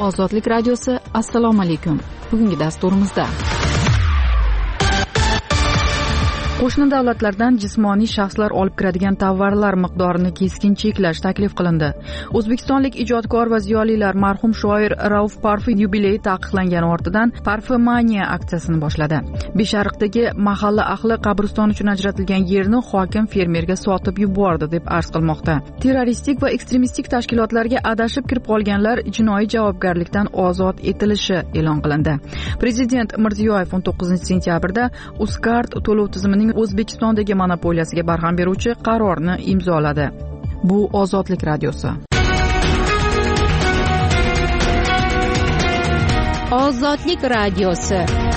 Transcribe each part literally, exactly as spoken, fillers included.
Ozodlik radiosi, assalomu alaykum. Bugungi dasturimizda qo'shni davlatlardan jismoniy shaxslar olib kiradigan tovarlar miqdorini keskin cheklash taklif qilindi. O'zbekistonlik ijodkor va ziyolilar marhum shoir Rauf Parfi yubileyi taqiqlangani ortidan Parfimaniya aksiyasini boshladi. Beshariqdagi mahalla ahli qabriston uchun ajratilgan yerni hokim fermerga sotib yubordi deb arz qilmoqda. Terroristik va ekstremistik tashkilotlarga adashib kirib qolganlar jinoiy javobgarlikdan ozod etilishi e'lon qilindi. Prezident Mirziyoyev o'n to'qqizinchi sentyabrda Uzcard to'lov tizimining O'zbekistondagi monopoliyasiga barham beruvchi qarorni imzoladi. Bu Ozodlik radiosi. Ozodlik radiosi.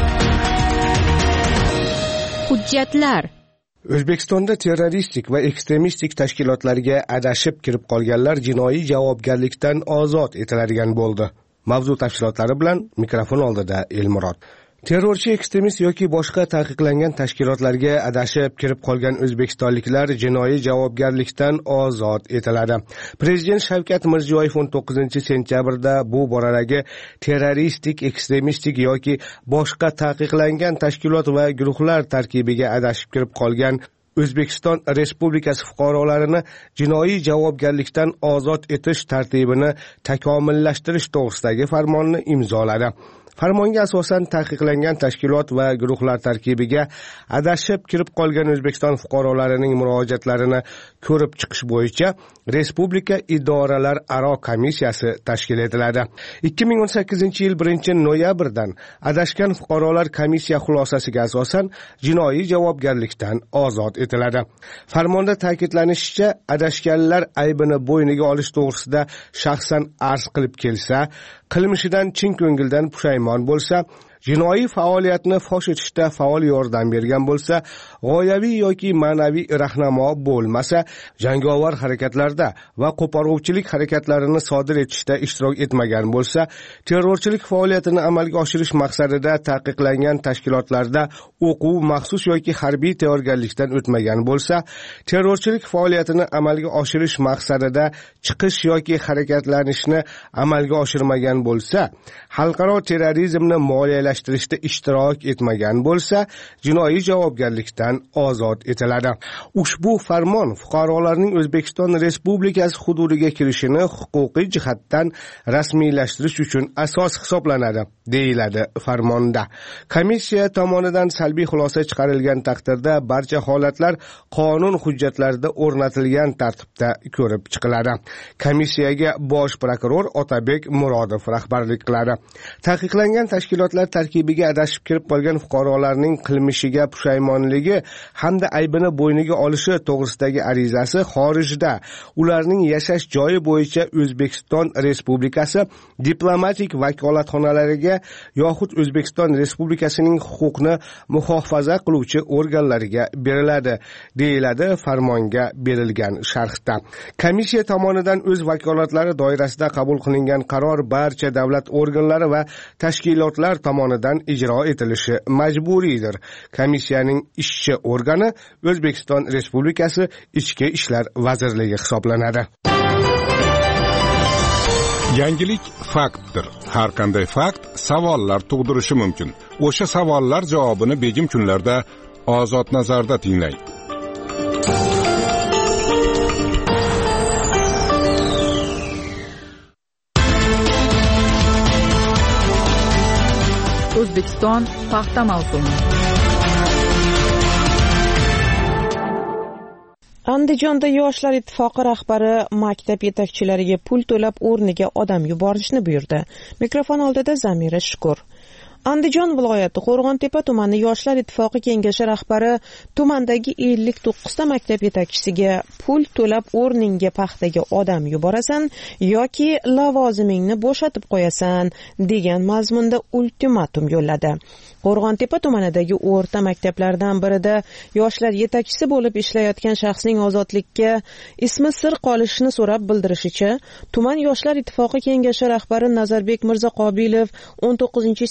Hujjatlar. O'zbekistonda terroristik va ekstremistik tashkilotlarga adashib kirib qolganlar jinoiy javobgarlikdan ozod etiladigan bo'ldi. Mavzu tafsilotlari bilan mikrofon oldida Elmurod. Terrorchi, ekstremist yoki boshqa taqiqlangan tashkilotlarga adashib kirib qolgan o'zbekistonliklar jinoiy javobgarlikdan ozod etiladi. Prezident Shavkat Mirziyoyev o'n to'qqizinchi sentyabrda bu boradagi terroristik, ekstremistik yoki boshqa taqiqlangan tashkilot va guruhlar tarkibiga adashib kirib qolgan O'zbekiston Respublikasi fuqarolarini jinoiy javobgarlikdan ozod etish tartibini takomillashtirish to'g'risidagi farmonni imzoladi. Farmonga asosan taqiqlangan tashkilot va guruhlar tarkibiga adashib kirib qolgan O'zbekiston fuqarolarining murojaatlarini ko'rib chiqish bo'yicha Respublika idoralar aro komissiyasi tashkil etiladi. ikki ming o'n sakkizinchi yil birinchi noyabrdan adashgan fuqarolar komissiya xulosasiga asosan jinoiy javobgarlikdan ozod etiladi. Farmonda ta'kidlanishicha, adashganlar aybini bo'yniga olish to'g'risida shaxsan arz qilib kelsa, qilmishidan chin ko'ngildan pushaymon bo'lsa, jinoiy faoliyatni fosh etishda faol yordam bergan bo'lsa, g'oyaviy yoki ma'naviy rahnamo bo'lmasa, jangovar harakatlarda va qo'poruvchilik harakatlarini sodir etishda ishtirok etmagan bo'lsa, terrorchilik faoliyatini amalga oshirish maqsadida taqiqlangan tashkilotlarda o'quv, maxsus yoki harbiy tayyorgarlikdan o'tmagan bo'lsa, terrorchilik faoliyatini amalga oshirish maqsadida chiqish yoki harakatlanishni amalga oshirmagan bo'lsa, xalqaro terrorizmni moliyalashtirishda ishtirok etmagan bo'lsa, jinoiy javobgarlikdan ozod etiladi. Ushbu farmon fuqarolarning O'zbekiston Respublikasi hududiga kirishini huquqiy jihatdan rasmiylashtirish uchun asos hisoblanadi, deyiladi farmonda. Komissiya tomonidan salbiy xulosa chiqarilgan taqdirda barcha holatlar qonun hujjatlarida o'rnatilgan tartibda ko'rib chiqiladi. Komissiyaga bosh prokuror Otabek Murodov rahbarlik qiladi. Taqiqlangan tashkilotlar tarkibiga adashib kirib qolgan fuqarolarning qilmishiga pushaymonligi hamda aybini bo'yniga olishi to'g'risidagi arizasi xorijda ularning yashash joyi bo'yicha O'zbekiston Respublikasi diplomatik vakolatxonalariga yoxud O'zbekiston Respublikasining huquqni muhofaza qiluvchi organlariga beriladi, deyiladi farmonga berilgan sharhda. Komissiya tomonidan o'z vakolatlari doirasida qabul qilingan qaror barcha davlat organlari va tashkilotlar tomonidan ijro etilishi majburiydir. Komissiyaning ishchi organi O'zbekiston Respublikasi Ichki ishlar vazirligi hisoblanadi. Yangilik faktdir. Har qanday fakt savollar tug'dirishi mumkin. O'sha savollar javobini begim kunlarda Ozod nazarda tinglang. O'zbekiston paxta mavsumi. Andijonda Yoshlar ittifoqi rahbari maktab yetakchilariga pul to'lab o'rniga odam yuborishni buyurdi. Mikrofon oldida Zamira Shukur. Andijon viloyati Qo'rg'ontepa tumani Yoshlar ittifoqi kengashi rahbari tumandagi ellik to'qqizta maktab yetakchisiga pul to'lab o'rningga paxtaga odam yuborasan yoki lavozimingni bo'shatib qo'yasan degan mazmunda ultimatum yo'lladi. Qo'rg'ontepa tumanidagi o'rta maktablardan birida yoshlar yetakchisi bo'lib ishlayotgan shaxsning ozodlikka ismi sir qolishini so'rab bildirishicha, tuman Yoshlar ittifoqi kengashi rahbari Nazarbek Mirzaqobilov o'n to'qqizinchi sentyabr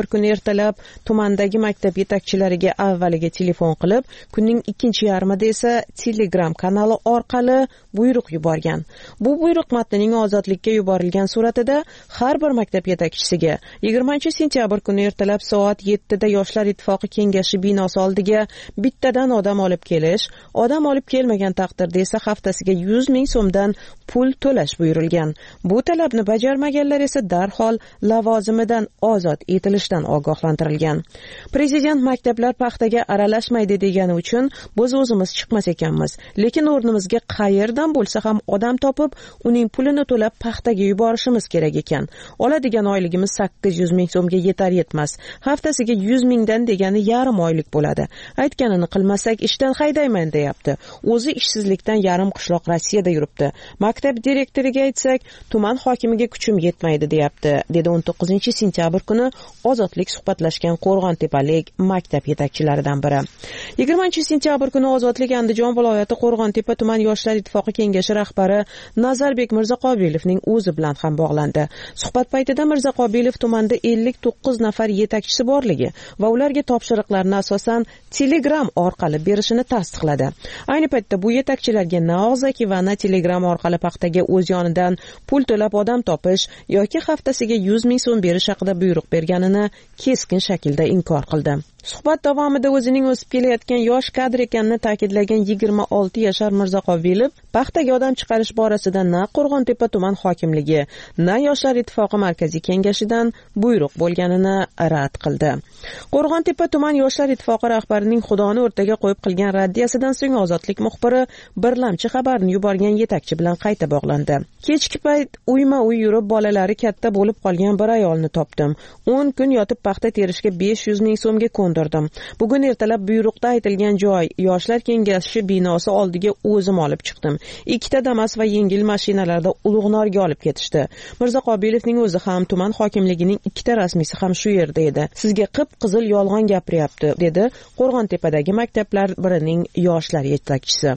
sentyabr kuni ertalab tumandagi maktab yetakchilariga avvaliga telefon qilib, kunning ikkinchi yarmida esa Telegram kanali orqali buyruq yuborgan. Bu buyruq matnining ozodlikka yuborilgan suratida har bir maktab yetakchisiga yigirmanchi sentyabr kuni ertalab soat yettida Yoshlar ittifoqi kengashi binosi oldiga bittadan odam olib kelish, odam olib kelmagan taqdirda esa haftasiga yuz ming so'mdan pul to'lash buyurilgan. Bu talabni bajarmaganlar esa darhol lavozimidan ozod etilishdan ogohlantirilgan. Prezident maktablar paxtaga aralashmaydi degani uchun biz o'zimiz chiqmas ekanmiz, lekin o'rnimizga qayerdan bo'lsa ham odam topib, uning pulini to'lab paxtaga yuborishimiz kerak ekan. Oladigan oyligimiz sakkiz yuz ming so'mga yetar yetmas. Haftasiga yuz mingdan degani yarim oylik bo'ladi. Aytganini qilmasak ishdan haydayman deyapti. O'zi ishsizlikdan yarim qishloq Rossiyada yuribdi. Maktab direktoriga aytsak, tuman hokimiga kuchim yetmaydi deyapti, dedi o'n to'qqizinchi sentyabr kuni ozodlik suhbatlashgan Qo'rg'ontepalik maktab yetakchilaridan biri. yigirmanchi sentyabr kuni ozodlik Andijon viloyati Qo'rg'ontepa tuman yoshlar ittifoqi kengashi rahbari Nazarbek Mirzaqobilovning o'zi bilan ham bog'landi. Suhbat paytida Mirzaqobilov tumanda ellik to'qqiz nafar yetakchisi borligi va ularga topshiriqlarni asosan Telegram orqali berishini tasdiqladi. Ayni paytda bu yetakchilarga na og'zaki va na Telegram orqali paxtaga o'z yonidan pul to'lab odam topish yoki haftasiga yuz ming so'm berish haqida buyruq berganini keskin shaklda inkor qildi. Suhbat davomida o'zining o'sib kelayotgan yosh kadr ekanini ta'kidlagan yigirma olti yashar Mirzaqobilov paxtaga odam chiqarish borasida na Qo'rg'ontepa tuman hokimligi, na Yoshlar ittifoqi markaziy kengashidan buyruq bo'lganini rad qildi. Qo'rg'ontepa tuman yoshlar ittifoqi rahbarining Xudoni o'rtaga qo'yib qilgan raddiyasidan so'ng ozodlik muxbiri birlamchi xabarni yuborgan yetakchi bilan qayta bog'landi. Kechki payt uyma-uy yurib bolalari katta bo'lib qolgan bir ayolni topdim. o'n kun yotib paxta terishga besh yuz ming so'mga ko'ndirdim. Bugun ertalab buyruqda aytilgan joy Yoshlar kengashi binosi oldiga o'zim olib chiqdim. Ikkita Damas va yengil mashinalarda Ulug'norga olib ketishdi. Mirzaqobilovning o'zi ham tuman hokimligining ikkita rasmiysi ham shu yerda edi. Sizga qip-qizil yolg'on gapiryapti, dedi Qo'rg'ontepadagi maktablar birining yoshlar yetakchisi.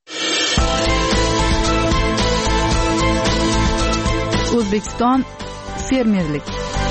O'zbekiston fermerlik.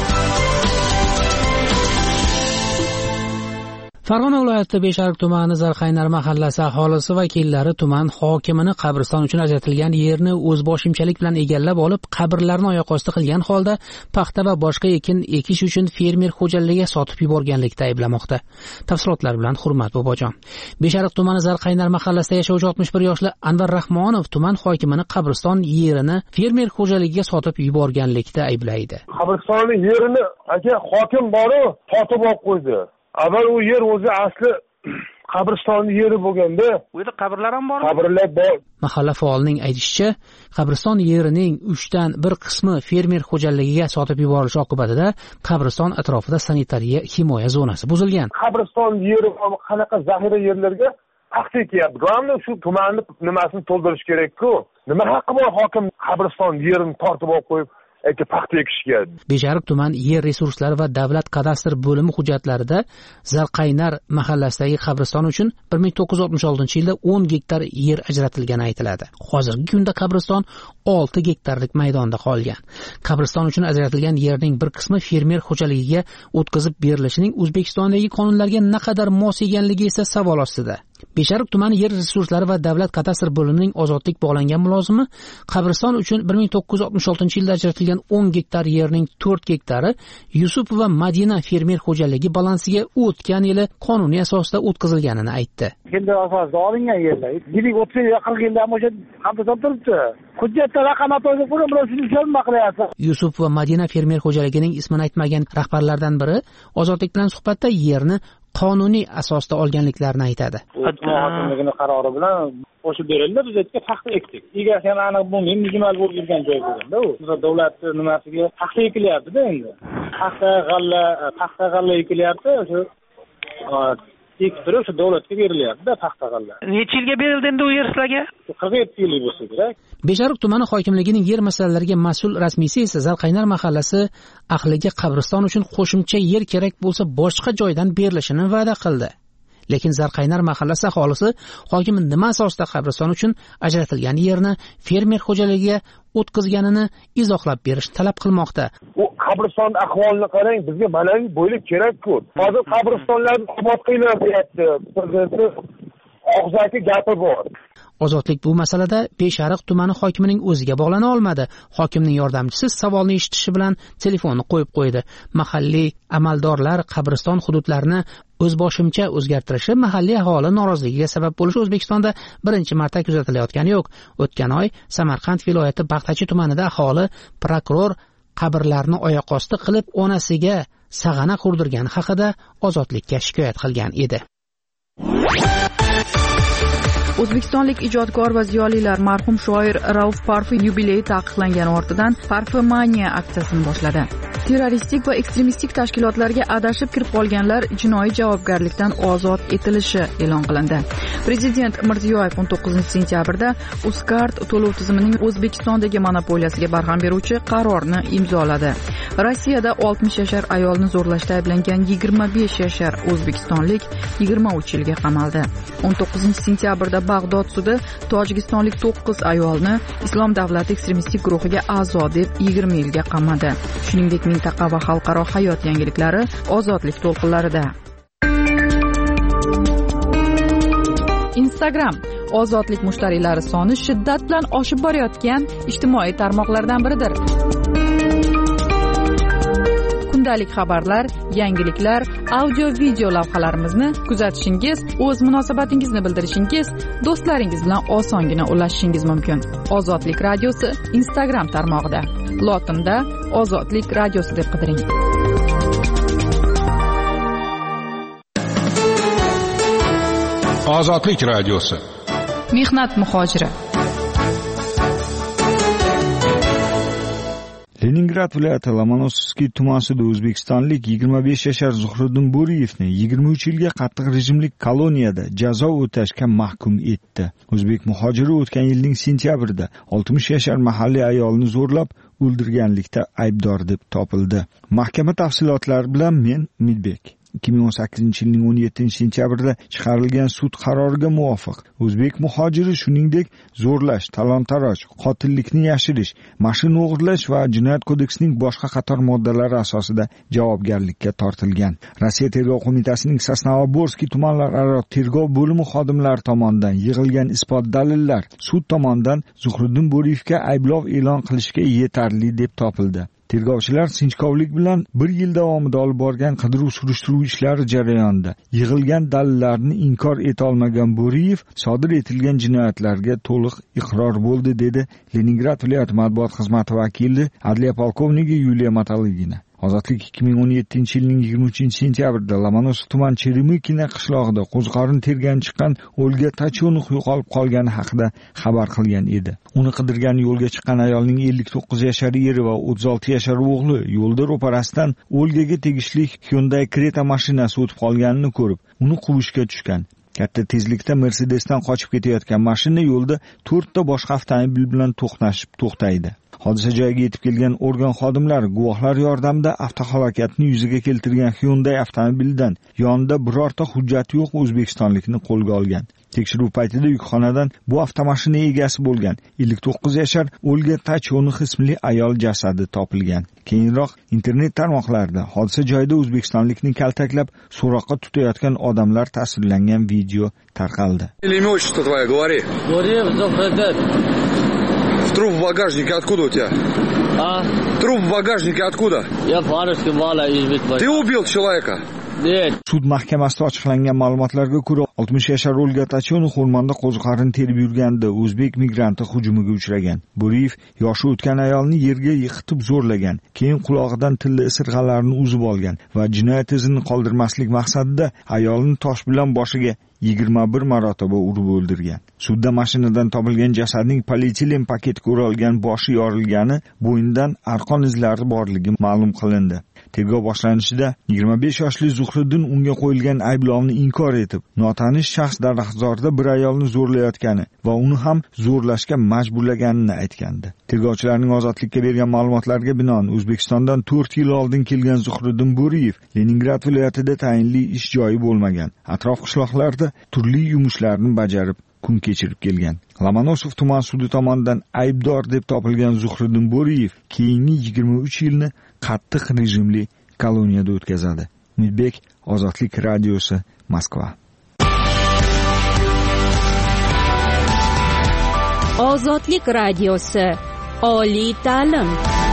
Farg'ona viloyati Beshariq tumani Zarqaynar mahallasi aholisi vakillari tuman hokimini qabriston uchun ajratilgan yerni o'zboshimchalik bilan egallab olib, qabrlarni oyoq osti qilgan holda paxta va boshqa ekin ekish uchun fermer xo'jaligiga sotib yuborganlikda ayblamoqda. Tafsilotlar bilan Hurmat Bobojon. Beshariq tumani Zarqaynar mahallasida yashovchi oltmish bir yoshli Anvar Rahmonov tuman hokimini qabriston yerini fermer xo'jaligiga sotib yuborganlikda ayblaydi. Qabristonni yerini aka hokim boru sotib olib qo'ydi. Avval u yer o'zi asli qabristonni yeri bo'lganda, u yerda qabrlar ham bormi? Qabrlar bor. Mahalla faolining aytishicha, qabriston yerining uchdan bir qismi fermer xo'jaligiga sotib yuborilishi oqibatida qabriston atrofida sanitariya himoya zonasi buzilgan. Qabriston yeri qanaqa zaxira yerlarga paxta ekyapti. G'amni shu tumanni nimasini to'ldirish kerak-ku. Nima haqqi bor hokim qabriston yerini tortib olib qo'yib aka paxta ekishga? Beshariq tuman yer resurslari va davlat kadastr bo'limi hujjatlarida Zarqaynar mahallasidagi qabriston uchun bir ming to'qqiz yuz oltmish oltinchi yilda o'n gektar yer ajratilgani aytiladi. Hozirgi kunda qabriston olti gektarlik maydonda qolgan. Qabriston uchun ajratilgan yerning bir qismi fermer xo'jaligiga o'tkazib berilishining O'zbekistondagi qonunlarga naqadar mos ekanligi esa savol ostida. Beshariq tumani yer resurslari va davlat kadastr bo'limining ozodlik bog'langan mulozimi qabriston uchun bir ming to'qqiz yuz oltmish oltinchi yilda ajratilgan o'n gektar yerning to'rt gektari Yusuf va Madina fermer xo'jaligi balansiga o'tgan yili qonuniy asosda o'tkazilganini aytdi. Endi asosida olingan yerlar yillik o'ttiz qirq yildan o'sha qabriston turibdi. Hujjatda raqam ato'yib qo'ygan, biroq shuni nima qilyapti? Yusuf va Madina fermer xo'jaligining ismini aytmagan rahbarlardan biri ozodlik bilan suhbatda yerni qonuniy asosda olganliklarini aytadi. Hokimligining qarori bilan qo'shib berildi, biz yerga paxta ekdik. Egasi ham aniq bo'lmagan, mujmal bo'lib yurgan joy bo'lganda u. Biz davlat nimasiga paxta ekilyapti-da endi. Paxta, g'alla, paxta g'alla ekilyapti, o'sha ekib turib o'sha davlatga berilyapti-da paxta g'alla. Necha yilga berildi endi u yer sizlarga? qirq yetti yillik bo'lsa kerak. Beshariq tumani hokimligining yer masalalariga mas'ul rasmiysi esa Zarqaynar mahallasi ahliga qabriston uchun qo'shimcha yer kerak bo'lsa boshqa joydan berilishini va'da qildi. lekin Zarqaynar mahallasi aholisi hokim nima asosda qabriston uchun ajratilgan yerni fermer xo'jaligiga o'tkazganini izohlab berish talab qilmoqda. U qabriston ahvolini qarang, bizga manavi bo'ylab kerak-ku. Hozir qabristonlarni obod qilinglar deyapti. Prezidentning og'zaki gapi bor. Ozodlik bu masalada Beshariq tumani hokimining o'ziga bog'lana olmadi. Hokimning yordamchisi savolni eshitishi bilan telefonni qo'yib qo'ydi. Mahalliy amaldorlar qabriston hududlarini o'zboshimcha o'zgartirishi mahalliy aholi noroziligiga sabab bo'lishi O'zbekistonda birinchi marta kuzatilayotgani yo'q. O'tgan oy Samarqand viloyati Baxtachi tumanida aholi prokuror qabrlarni oyoq osti qilib onasiga sag'ana qurdirgani haqida Ozodlikka shikoyat qilgan edi. O'zbekistonlik ijodkor va ziyolilar marhum shoir Rauf Parfi yubileyi taqiqlangani ortidan Parfimaniya aksiyasini boshladi. Terroristik va ekstremistik tashkilotlarga adashib kirib qolganlar jinoiy javobgarlikdan ozod etilishi e'lon qilindi. Prezident Mirziyoyev o'n to'qqizinchi sentyabrda Uzcard to'lov tizimining O'zbekistondagi monopoliyasiga barham beruvchi qarorni imzoladi. Rossiyada oltmish yashar ayolni zo'rlashda ayblangan yigirma besh yashar o'zbekistonlik yigirma uch yilga qamaldi. o'n to'qqizinchi sentyabrda Bag'dod sudi tojikistonlik to'qqiz ayolni Islom davlati ekstremistik guruhiga a'zo deb yigirma yilga qamadi. Shuningdek, mintaqa va xalqaro hayot yangiliklari Ozodlik to'lqinlarida. Instagram Ozodlik mushtariylari soni shiddat bilan oshib borayotgan ijtimoiy tarmoqlardan biridir. Kundalik xabarlar, yangiliklar, audio-video lavhalarimizni kuzatishingiz, o'z munosabatingizni bildirishingiz, do'stlaringiz bilan osongina ulashishingiz mumkin. Ozodlik radiosi Instagram tarmog'ida. Lotinda Ozodlik radiosi deb qidiring. Ozodlik radiosi. Mehnat muhojiri. Leningrad viloyati Lomonosovskiy tumanida o'zbekistonlik yigirma besh yashar Zuhriddin Bo'riyevni yigirma uch yilga qattiq rejimlik koloniyada jazo o'tashga mahkum etdi. O'zbek muhojiri o'tgan yilning sentyabrida oltmish yashar mahalliy ayolni zo'rlab o'ldirganlikda aybdor deb topildi. Mahkama tafsilotlari bilan men Umidbek. ikki ming o'n sakkizinchi yilning o'n yettinchi sentyabrida chiqarilgan sud qaroriga muvofiq o'zbek muhojiri shuningdek zo'rlash, talon-taroj, qotillikni yashirish, mashina o'g'irlash va Jinoyat kodeksining boshqa qator moddalari asosida javobgarlikka tortilgan. Rossiya tergov qo'mitasining Sosnovoborskiy tumanlararo tergov bo'limi xodimlari tomonidan yig'ilgan isbot dalillar sud tomonidan Zuhriddin Bo'riyevga ayblov e'lon qilishga yetarli deb topildi. Tergovchilar sinchkovlik bilan bir yil davomida olib borgan qidiruv-surishtiruv ishlari jarayonida yig'ilgan dalillarni inkor eta olmagan Bo'riyev sodir etilgan jinoyatlarga to'liq iqror bo'ldi, dedi Leningrad viloyati matbuot xizmati vakili adliya polkovniki Yuliya Mataligina. Ozodlik ikki ming o'n yettinchi yilning yigirma uchinchi sentyabrida Lomonosov tuman Cheremikina qishlog'ida qo'zg'orin tergan chiqqan Olga Tachonux yo'qolib qolgani haqida xabar qilgan edi. Uni qidirgan yo'lga chiqqan ayolning ellik to'qqiz yashar eri va o'ttiz olti yashar o'g'li yo'lda ro'parasidan Olgaga tegishli Hyundai Creta mashinasi o'tib qolganini ko'rib, uni quvishga tushgan. Katta tezlikda Mercedesdan qochib ketayotgan mashina yo'lda to'rtta boshqa avtomobil bilan to'qnashib to'xtaydi. Hodisa joyiga yetib kelgan organ xodimlari guvohlar yordamida avtohalokatni yuzaga keltirgan Hyundai avtomobilidan yonida birorta hujjati yo'q o'zbekistonlikni qo'lga olgan. Tekshiruv paytida yukxonadan bu avtomashina egasi bo'lgan ellik to'qqiz yashar Olga Tachonux ismli ayol jasadi topilgan. Keyinroq internet tarmoqlarida hodisa joyida o'zbekistonlikni kaltaklab so'roqqa tutayotgan odamlar tasvirlangan video tarqaldi. Имя, отчество твое, говори. Гурьев Зухриддин. Труп в багажнике откуда у тебя? А? Труп в багажнике откуда? Я по-русски мало избит. Ты убил человека? Нет. Sud mahkamasida ochiqlangan ma'lumotlarga ko'ra oltmish yashar Olga Tachonux o'rmonda qo'ziqorin terib yurganda o'zbek migranti hujumiga uchragan. Bo'riyev yoshi o'tgan ayolni yerga yiqitib zo'rlagan, keyin qulog'idan tilla isirg'alarini uzib olgan va jinoyat izini qoldirmaslik maqsadida ayolni tosh bilan boshiga yigirma bir marotaba urib o'ldirgan. Sudda mashinadan topilgan jasadning polietilen paketga o'ralgan boshi yorilgani, bo'ynidan arqon izlari borligi ma'lum qilindi. Tergov boshlanishida yigirma besh yoshli Zuhriddin unga qo'yilgan ayblovni inkor etib, notanish shaxs daraxtzorda bir ayolni zo'rlayotgani va uni ham zo'rlashga majburlaganini aytgandi. Tergovchilarning ozodlikka bergan ma'lumotlarga binoan O'zbekistondan to'rt yil oldin kelgan Zuhriddin Bo'riyev Leningrad viloyatida tayinli ish joyi bo'lmagan, atrof qishloqlarda turli yumushlarni bajarib kun kechirib kelgan. Lomonosov tuman sudi tomonidan aybdor deb topilgan Zuhriddin Bo'riyev keyingi yigirma uch yilni qattiq rejimli koloniyada o'tkazadi. Umidbek, Ozodlik radiosi, Moskva. Ozodlik radiosi, oliy ta'lim.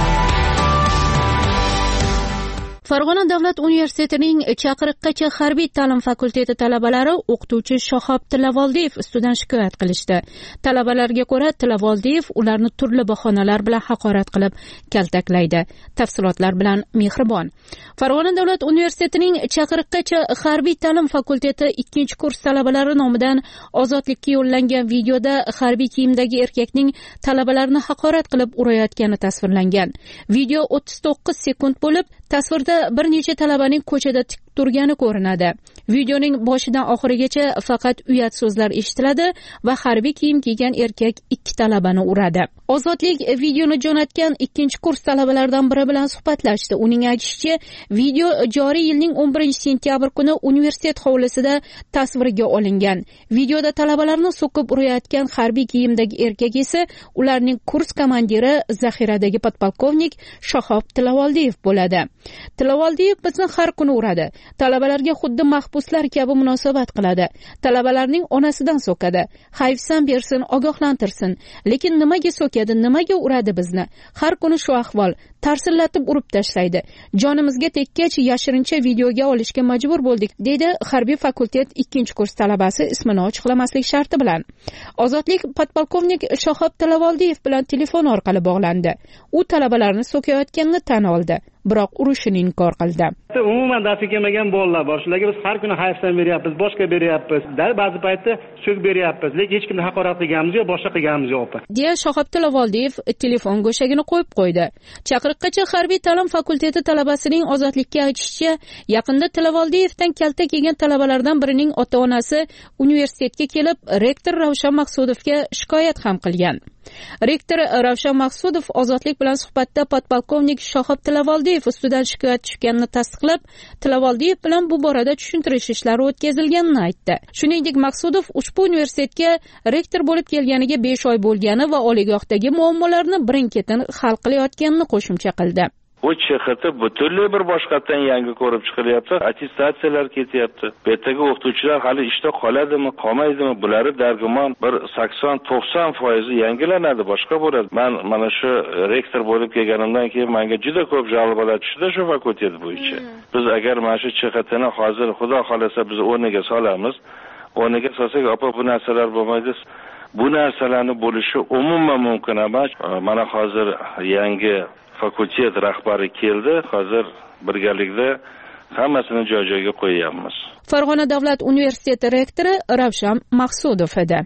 Farg'ona davlat universitetining Chaqiriqqacha harbiy ta'lim fakulteti talabalari o'qituvchi Shohob Tilavoldiyev ustidan shikoyat qilishdi. Talabalarga ko'ra, Tilavoldiyev ularni turli bahonalar bilan haqorat qilib, kaltaklaydi. Tafsilotlar bilan Mehribon. Farg'ona davlat universitetining Chaqiriqqacha harbiy ta'lim fakulteti ikkinchi kurs talabalari nomidan Ozodlikka yo'llangan videoda harbiy kiyimdagi erkakning talabalarni haqorat qilib urayotgani tasvirlangan. Video o'ttiz to'qqiz sekund bo'lib, tasvirda bir necha talabaning ko'chada tik turgani ko'rinadi. Videoning boshidan oxirigacha faqat uyat so'zlar eshitiladi va harbiy kiyim kiygan erkak ikki talabani uradi. Ozodlik videoni jo'natgan ikkinchi kurs talabalaridan biri bilan suhbatlashdi. Uning aytishicha, video joriy yilning o'n birinchi sentyabr kuni universitet hovlisida tasvirga olingan. Videoda talabalarni so'kib urayotgan harbiy kiyimdagi erkak esa ularning kurs komandiri zaxiradagi podpolkovnik Shohob Tilavoldiyev bo'ladi. Tilavoldiyev bizni har kuni uradi. Talabalarga xuddi mahbuslar kabi munosabat qiladi. Talabalarning onasidan so'kadi. Hayfsan bersin, ogohlantirsin. Lekin nimaga so'kadi, nimaga uradi bizni? Har kuni shu ahvol. Tarsillatib urib tashlaydi. Jonimizga tekkach yashirincha videoga olishga majbur bo'ldik, dedi harbiy fakultet ikkinchi kurs talabasi ismini ochiqlamaslik sharti bilan. Ozodlik podpolkovnik Shohob Tilavoldiyev bilan telefon orqali bog'landi. U talabalarni so'kayotganini tan oldi, biroq urushini inkor qildi. Umuman darsi kelmagan bolalar bor. Shularga biz har kuni hayfsan beryapmiz, boshqa beryapmiz. Ba'zi paytda so'k beryapmiz, lekin hech kimni haqorat qilganimiz yo'q, boshqa qilganimiz yo'q. Deya Shohob Tilavoldiyev telefon go'shagini qo'yib qo'ydi. Chaqiriqqacha harbiy ta'lim fakulteti talabasining Ozodlikka aytishicha, yaqinda Tilavoldiyevdan kaltak yegan talabalardan birining ota-onasi universitetga kelib, rektor Ravshan Maqsudovga shikoyat ham qilgan. Rektor Ravshan Maqsudov Ozodlik bilan suhbatda podpolkovnik Shohob Tilavoldiyev ustidan shikoyat tushganini tasdiqlab, Tilavoldiyev bilan bu borada tushuntirish ishlari o'tkazilganini aytdi. Shuningdek, Maqsudov ushbu universitetga rektor bo'lib kelganiga besh oy bo'lgani va oliygohdagi muammolarni birin-ketin hal qilayotganini qo'shimcha qildi. Bu chexati butunlay bir boshqatdan yangi ko'rib chiqilyapti. Attestatsiyalar ketyapti. Bu yerdagi o'qituvchilar hali ishda qoladimi, qolmaydimi? Bularni dargumon bir sakson to'qson foiz yangilanadi, boshqa bo'ladi. Men mana shu rektor bo'lib kelganimdan keyin menga juda ko'p jalbalar tushdi shu fakultet bo'yicha. Biz agar mana shu chexatini hozir xudo xolasa biz o'rniga solamiz, o'rniga solsak, opa bu narsalar bo'lmaydi. Bu narsalarni bo'lishi umuman mumkin emas. Mana hozir yangi fakultet rahbari keldi. Hozir birgalikda hammasini joy-joyiga qo'yamiz. Farg'ona davlat universiteti rektori Ravshan Maqsudov edi.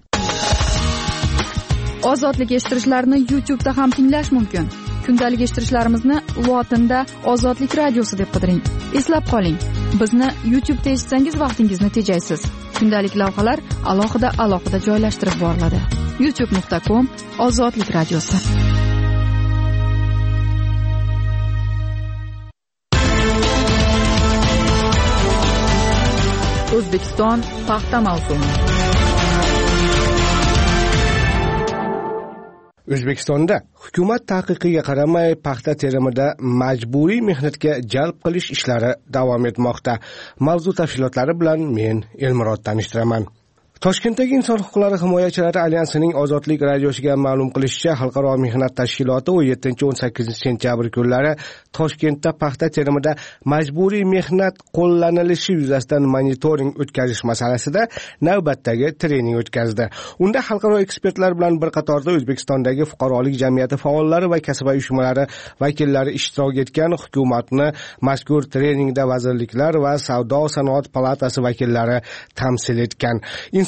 Ozodlik eshittirishlarni YouTube da ham tinglash mumkin. Kundalik eshittirishlarimizni lotinda Ozodlik radiosi deb qidiring. Eslab qoling, bizni YouTube da eshitsangiz vaqtingizni tejaysiz. Kundalik lavhalar alohida alohida joylashtirib boriladi. youtube nuqta com Ozodlik radiosi. O'zbekiston paxta mavsumi. O'zbekistonda hukumat taqiqiga qaramay paxta terimida majburiy mehnatga jalb qilish ishlari davom etmoqda. Mavzu tafsilotlari bilan men Elmurod tanishtiraman. Toshkentdagi Inson huquqlari himoyachilari alyansining Ozodlik radiosiga ma'lum qilishicha, Xalqaro mehnat tashkiloti o'n yettinchi o'n sakkizinchi sentyabr kunlari Toshkentda paxta terimida majburiy mehnat qo'llanilishi yuzasidan monitoring o'tkazish masalasida navbatdagi trening o'tkazdi. Unda xalqaro ekspertlar bilan bir qatorda O'zbekistondagi fuqarolik jamiyati faollari va kasb uyushmalari vakillari ishtirok etgan. Hukumatni mazkur treningda vazirliklar va savdo sanoat palatasi vakillari tamsil etgan.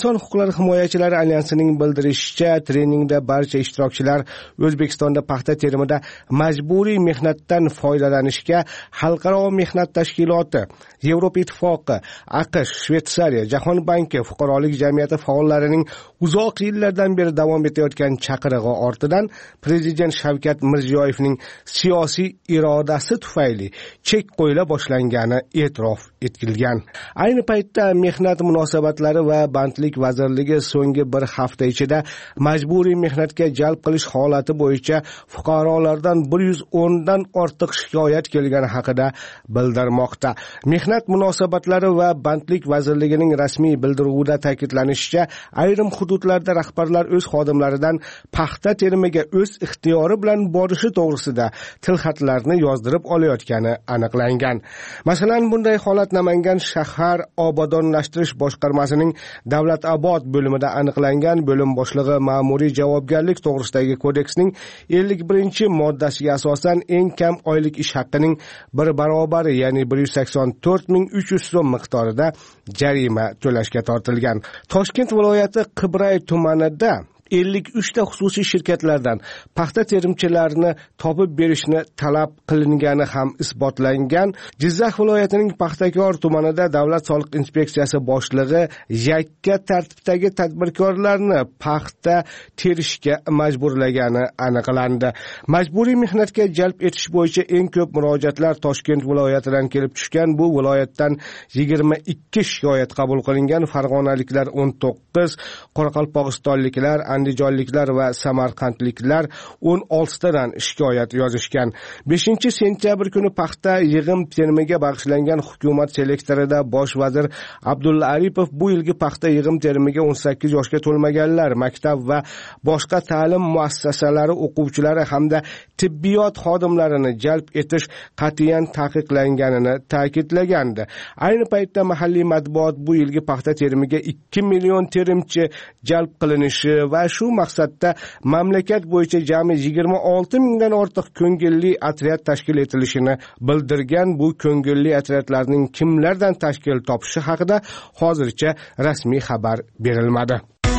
Inson huquqlari himoyachilari alyansining bildirishicha, treningda barcha ishtirokchilar O'zbekistonda paxta terimida majburiy mehnatdan foydalanishga Xalqaro mehnat tashkiloti, Yevropa ittifoqi, AQSh, Shveysariya, Jahon banki, fuqarolik jamiyati faollarining uzoq yillardan beri davom etayotgan chaqirig'i ortidan Prezident Shavkat Mirziyoyevning siyosiy irodasi tufayli chek qo'yila boshlangani e'tirof etilgan. Ayni paytda Mehnat munosabatlari va bandlik vazirligi so'nggi bir hafta ichida majburiy mehnatga jalb qilish holati bo'yicha fuqarolardan bir yuz o'n dan ortiq shikoyat kelgani haqida bildirmoqda. Mehnat munosabatlari va bandlik vazirligining rasmiy bildiruvida ta'kidlanishicha, ayrim hududlarda rahbarlar o'z xodimlaridan paxta terimiga o'z ixtiyori bilan borishi to'g'risida tilxatlarni yozdirib olayotgani aniqlangan. Masalan, bunday holat Namangan shahar obodonlashtirish boshqarmasining Davlatobod bo'limida aniqlangan. Bo'lim boshlig'i ma'muriy javobgarlik to'g'risidagi kodeksning ellik birinchi moddasiga asosan eng kam oylik ish haqining bir barobari, ya'ni bir yuz sakson to'rt ming uch yuz so'm miqdorida jarima to'lashga tortilgan. Toshkent viloyati Qibray tumanida ellik uchta xususiy shirkatlardan paxta terimchilarini topib berishni talab qilingani ham isbotlangan. Jizzax viloyatining Paxtakor tumanida Davlat soliq inspeksiyasi boshlig'i yakka tartibdagi tadbirkorlarni paxta terishga majburlagani aniqlandi. Majburiy mehnatga jalb etish bo'yicha eng ko'p murojaatlar Toshkent viloyatidan kelib tushgan. Bu viloyatdan yigirma ikki shikoyat qabul qilingan. Farg'onaliklar o'n to'qqiz, Qoraqalpog'istonliklar, Andijonliklar va Samarqandliklar o'n oltidan shikoyat yozishgan. beshinchi sentyabr kuni paxta yig'im terimiga bag'ishlangan hukumat selektorida bosh vazir Abdulla Aripov bu yilgi paxta yig'im terimiga o'n sakkiz yoshga to'lmaganlar, maktab va boshqa ta'lim muassasalari o'quvchilari hamda tibbiyot xodimlarini jalb etish qat'iyan taqiqlanganini ta'kidlagandi. Ayni paytda mahalliy matbuot bu yilgi paxta terimiga ikki million terimchi jalb qilinishi va shu maqsadda mamlakat bo'yicha jami yigirma olti mingdan ortiq ko'ngilli otryad tashkil etilishini bildirgan. Bu ko'ngilli otryadlarning kimlardan tashkil topishi haqida hozircha rasmiy xabar berilmadi.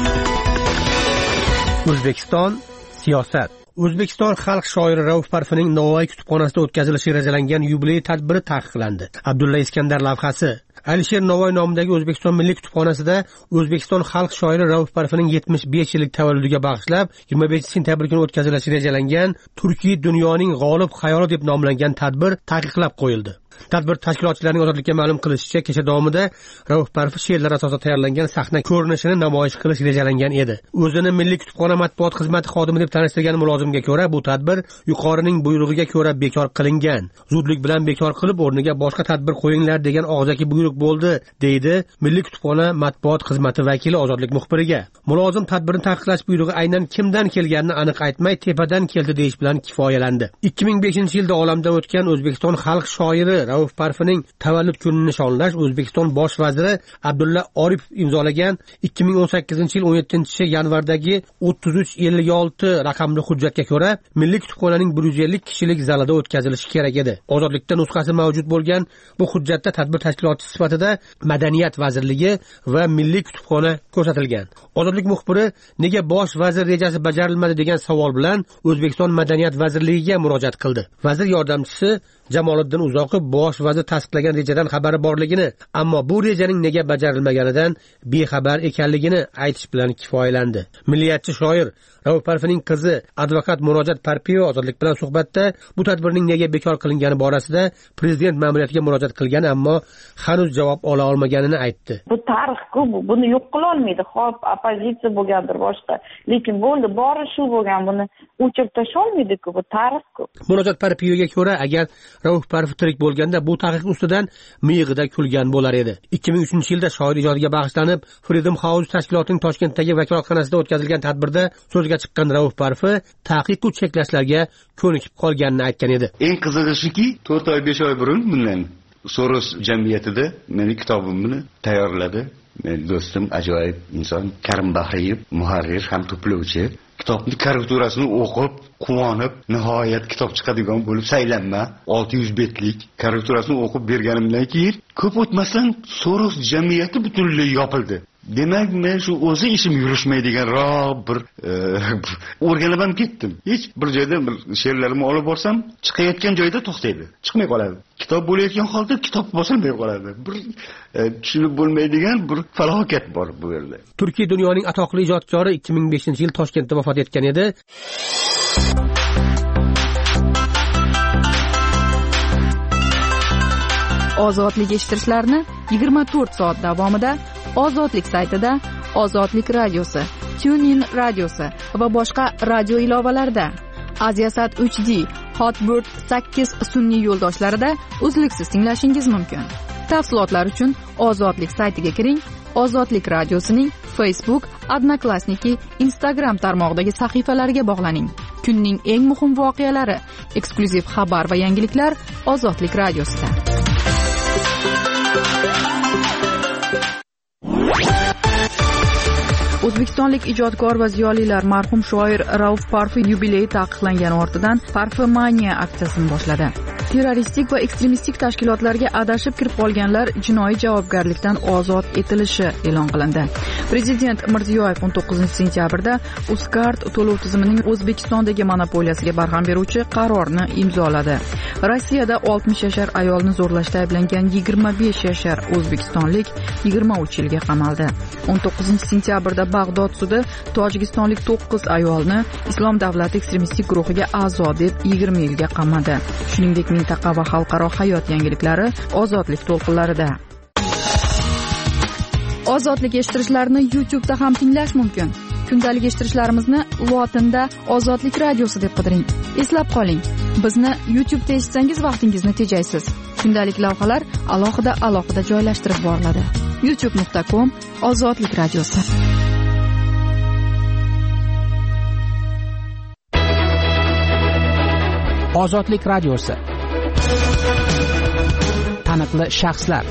O'zbekiston siyosat. O'zbekiston xalq shoiri Rauf Parfining Navoiy kutubxonasida o'tkazilishi rejalangan yubiley tadbiri taqiqlandi. Abdulla Iskandar lavhasi. Alisher Navoiy nomidagi O'zbekiston Milliy kutubxonasida O'zbekiston xalq shoiri Rauf Parfining yetmish besh yillik tavalludiga bag'ishlab yigirma beshinchi sentyabr kuni o'tkazilishi rejalangan Turkiy dunyoning g'olib xayoli deb nomlangan tadbir taqiqlab qo'yildi. Tadbir tashkilotchilarining ozodlikka ma'lum qilishicha, kecha davomida Rauf Parfi she'rlari asosida tayyorlangan sahna ko'rinishini namoyish qilish rejalangan edi. O'zini Milliy kutubxona matbuot xizmati xodimi deb tanishtirgan mulozimga ko'ra, bu tadbir yuqorining buyrug'iga ko'ra bekor qilingan. Zudlik bilan bekor qilib, o'rniga boshqa tadbir qo'yinglar degan og'zaki buyruq bo'ldi, deydi Milliy kutubxona matbuot xizmati vakili ozodlik muxbiriga. Mulozim tadbirni taqiqlash buyrug'i aynan kimdan kelganini aniq aytmay, tepadan keldi deyish bilan kifoyalandi. ikki ming beshinchi yilda olamdan o'tgan O'zbekiston xalq shoiri Rauf Parfining tavallud kunini nishonlash O'zbekiston bosh vaziri Abdulla Oripov imzolagan ikki ming o'n sakkizinchi yil o'n yettinchi yanvardagi o'ttiz uch ellik olti raqamli hujjatga ko'ra Milliy kutubxonaning bir yuz ellik kishilik zalida o'tkazilishi kerak edi. Ozodlikda nusxasi mavjud bo'lgan bu hujjatda tadbir tashkilotchisi sifatida Madaniyat vazirligi va Milliy kutubxona ko'rsatilgan. Ozodlik muxbiri nega bosh vazir rejasi bajarilmadi degan savol bilan O'zbekiston Madaniyat vazirligiga murojaat qildi. Vazir yordamchisi Jamoliddin Uzoqov bosh vazir tasdiqlagan rejadan xabari borligini, ammo bu rejaning nega bajarilmaganidan bexabar ekanligini aytish bilan kifoyalandi. Milliyatchi shoir Rauf Parfining qizi advokat Murojaat Parpiyo ozodlik bilan suhbatda bu tadbirning nega bekor qilingani borasida prezident ma'muriyatiga murojaat qilgan, ammo hanuz javob ola olmaganini aytdi. Bu tarix-ku, buni yo'q qila olmaydi. Xo'p, oppozitsiya bo'lgandir boshqa, lekin bo'ldi, bori shu bo'lgan, buni o'chirib tashlay olmaydi-ku, bu tarix-ku. Murojaat Parpiyoga ko'ra, agar Rauf Parfi tirik bo'lganda bu taqiq ustidan miyig'ida kulgan bo'lar edi. ikki ming uchinchi yilda shoir ijodiga bag'ishlanib Freedom House tashkilotining Toshkentdagi vakolatxonasida o'tkazilgan tadbirda so'zga chiqqan Rauf Parfi taqiq va cheklashlarga ko'nikib qolganini aytgan edi. Eng qizig'i shuki, to'rt oy besh oy burun bundan Soros jamiyatida meni kitobimni tayyorladi. Men do'stim ajoyib inson Karim Bahriyev, muharrir ham to'plovchi, kitobning korrekturasini o'qib, quvonib, nihoyat kitob chiqadigan bo'lib saylanma, olti yuz betlik korrekturasini o'qib berganimdan keyin ko'p o'tmasdan Soros jamiyati butunlay yopildi. demak men shu o'zi ishim yurishmaydiganroq bir o'rganib ham ketdim. Hech bir joyda bir she'rlarimni olib borsam chiqayotgan joyda to'xtaydi, chiqmay qoladi. Kitob bo'layotgan holda kitob bosilmay qoladi. Bir tushunib bo'lmaydigan bir falokat bor bu yerda. Turkiya dunyoning atoqli ijodkori ikki ming beshinchi yil Toshkentda vafot etgan edi. Ozodlik eshittirishlarni yigirma to'rt soat davomida Ozodlik saytida, Ozodlik radiosi, TuneIn radiosi va boshqa radio ilovalarida, Aziasat uch D, Hotbird sakkiz sun'iy yo'ldoshlarida uzluksiz tinglashingiz mumkin. Tafsilotlar uchun Ozodlik saytiga kiring. Ozodlik radiosining Facebook, Odnoklassniki, Instagram tarmog'idagi sahifalariga bog'laning. Kunning eng muhim voqealari, eksklyuziv xabar va yangiliklar Ozodlik radiosida. O'zbekistonlik ijodkor va ziyolilar marhum shoir Rauf Parfi yubileyi taqiqlangani ortidan Parfimaniya aksiyasini boshladi. Terroristik va ekstremistik tashkilotlarga adashib kirib qolganlar jinoiy javobgarlikdan ozod etilishi e'lon qilindi. Prezident Mirziyoyev o'n to'qqizinchi sentyabrda Uzcard to'lov tizimining O'zbekistondagi monopoliyasiga barham beruvchi qarorni imzoladi. Rossiyada oltmish yashar ayolni zo'rlashda ayblangan yigirma besh yashar o'zbekistonlik yigirma uch yilga qamaldi. o'n to'qqizinchi sentyabrda Bag'dod sudi tojikistonlik to'qqiz ayolni Islom davlati ekstremistik guruhiga a'zo deb yigirma yilga qamadi. Shuningdek, mintaqa va xalqaro hayot yangiliklari Ozodlik to'lqinlarida. Ozodlik eshittirishlarini YouTube'da ham tinglash mumkin. Kundalik eshittirishlarimizni lotinda Ozodlik radiosi deb qidiring. Eslab qoling, bizni YouTube'da eshitsangiz vaqtingizni tejaysiz. Kundalik lavhalar alohida alohida joylashtirib boriladi. youtube nuqta com Ozodlik radiosi. Ozodlik radiosi. Taniqli shaxslar.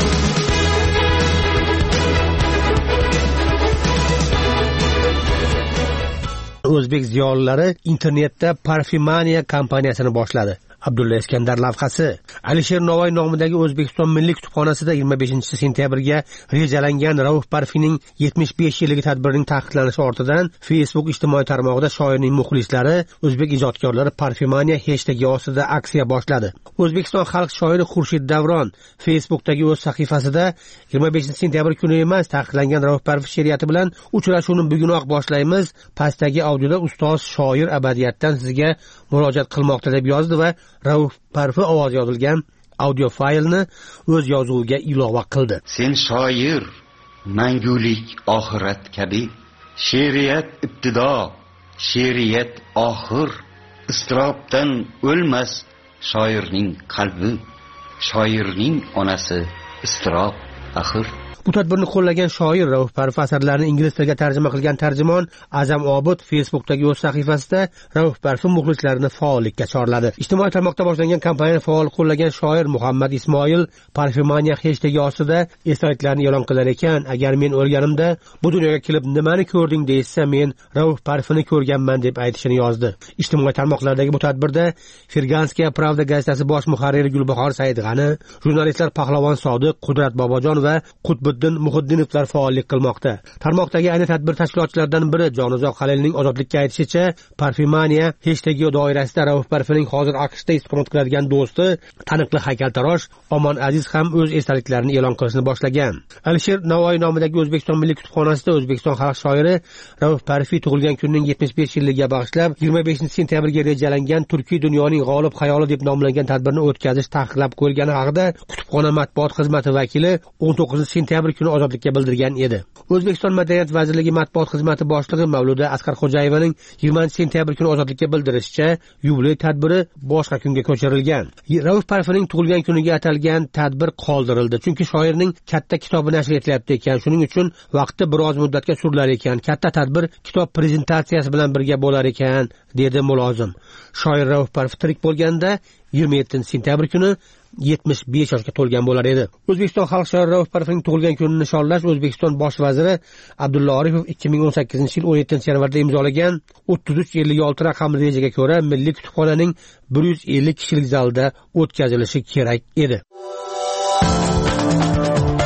O'zbek ziyolilari internetda Parfimaniya kompaniyasini boshladi. Abdulla Iskandar lavhasi. Alisher Navoiy nomidagi O'zbekiston Milliy kutubxonasida yigirma beshinchi sentyabrga rejalangan Rauf Parfining yetmish besh yilligi tadbirining taqiqlanishi ortidan Facebook ijtimoiy tarmog'ida shoirning muxlislari, o'zbek ijodkorlari Parfimaniya hashtagi ostida aksiya boshladi. O'zbekiston xalq shoiri Xurshid Davron Facebookdagi o'z sahifasida yigirma beshinchi sentyabr kuni emas, taqiqlangan Rauf Parfi she'riyati bilan uchrashuvni bugunoq boshlaymiz. Pastdagi audioda ustoz shoir abadiyatdan sizga murojaat qilmoqda deb yozdi va Rauf Parfi ovozi yozilgan audio faylni o'z yozuviga ilova qildi. Sen shoir, mangulik oxirat kabi, she'riyat ibtido, she'riyat oxir, istirobdan o'lmas shoirning qalbi, shoirning onasi istirob axir. Bu tadbirni qo'llagan shoir Rauf Parfi asarlarini ingliz tiliga tarjima qilgan tarjimon Azam Obid Facebookdagi o'z sahifasida Rauf Parfi muxlislarini faollikka chorladi. Ijtimoiy tarmoqda boshlangan kampaniyani faol qo'llagan shoir Muhammad Ismoil Parfimaniya hashtagi ostida esdaliklarni e'lon qilar ekan, agar men o'lganimda bu dunyoga kelib nimani ko'rding deysa, men Rauf Parfini ko'rganman deb aytishini yozdi. Ijtimoiy tarmoqlardagi bu tadbirda Ferganskaya Pravda gazetasi bosh muharriri Gulbahor Saidg'ani, jurnalistlar Pahlavon Sodiq, Qudrat Bobojon va Qutb Muhuddinovlar faollik qilmoqda. Tarmoqdagi ayni tadbir tashkilotchilaridan biri Jonuzoq Halilning ozodlikka aytishicha, Parfimaniya hashtagi doirasida Rauf Parfining hozir AQShda istiqomat qiladigan do'sti, taniqli haykaltarosh Omon Aziz ham o'z esdaliklarini e'lon qilishni boshlagan. Alisher Navoiy nomidagi O'zbekiston Milliy kutubxonasida O'zbekiston xalq shoiri Rauf Parfi tug'ilgan kunning yetmish besh yilligiga bag'ishlab yigirma beshinchi sentyabrga rejalangan Turkiy dunyoning g'olib xayoli deb nomlangan tadbirni o'tkazish taqiqlab qo'yilgani haqida kutubxona matbuot xizmati vakili o'n to'qqizinchi sentyabr kuni ozodlikka bildirgan edi. O'zbekiston Madaniyat vazirligi matbuot xizmati boshlig'i Mavluda Asqarxo'jayevaning yigirmanchi sentyabr kuni ozodlikka bildirishicha, yubiley tadbiri boshqa kunga ko'chirilgan. Rauf Parfining tug'ilgan kuniga atalgan tadbir qoldirildi, chunki shoirning katta kitobi nashr etilyapti ekan. Shuning uchun vaqti biroz muddatga surilar ekan. Katta tadbir kitob prezentatsiyasi bilan birga bo'lar ekan, dedi mulozim. Shoir Rauf Parfi tirik bo'lganda yigirma yettinchi sentyabr kuni yetmish besh yoshga to'lgan bo'lar edi. O'zbekiston xalq shoiri Rauf Parfining tug'ilgan kunini nishonlash O'zbekiston bosh vaziri Abdulla Oripov ikki ming o'n sakkizinchi yil o'n yettinchi yanvarda imzolagan o'ttiz uch ellik olti raqamli rejaga ko'ra Milliy kutubxonaning bir yuz ellik kishilik zalda o'tkazilishi kerak edi.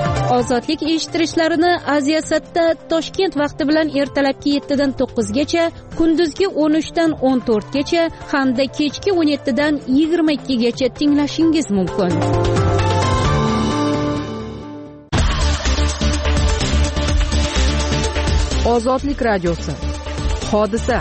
ozodlik eshittirishlarini Aziyasatda Toshkent vaqti bilan ertalabki yettidan to'qqizgacha, kunduzgi o'n uchdan o'n to'rtgacha hamda kechki o'n yettidan yigirma ikkigacha tinglashingiz mumkin. Ozodlik radiosi. Hodisa.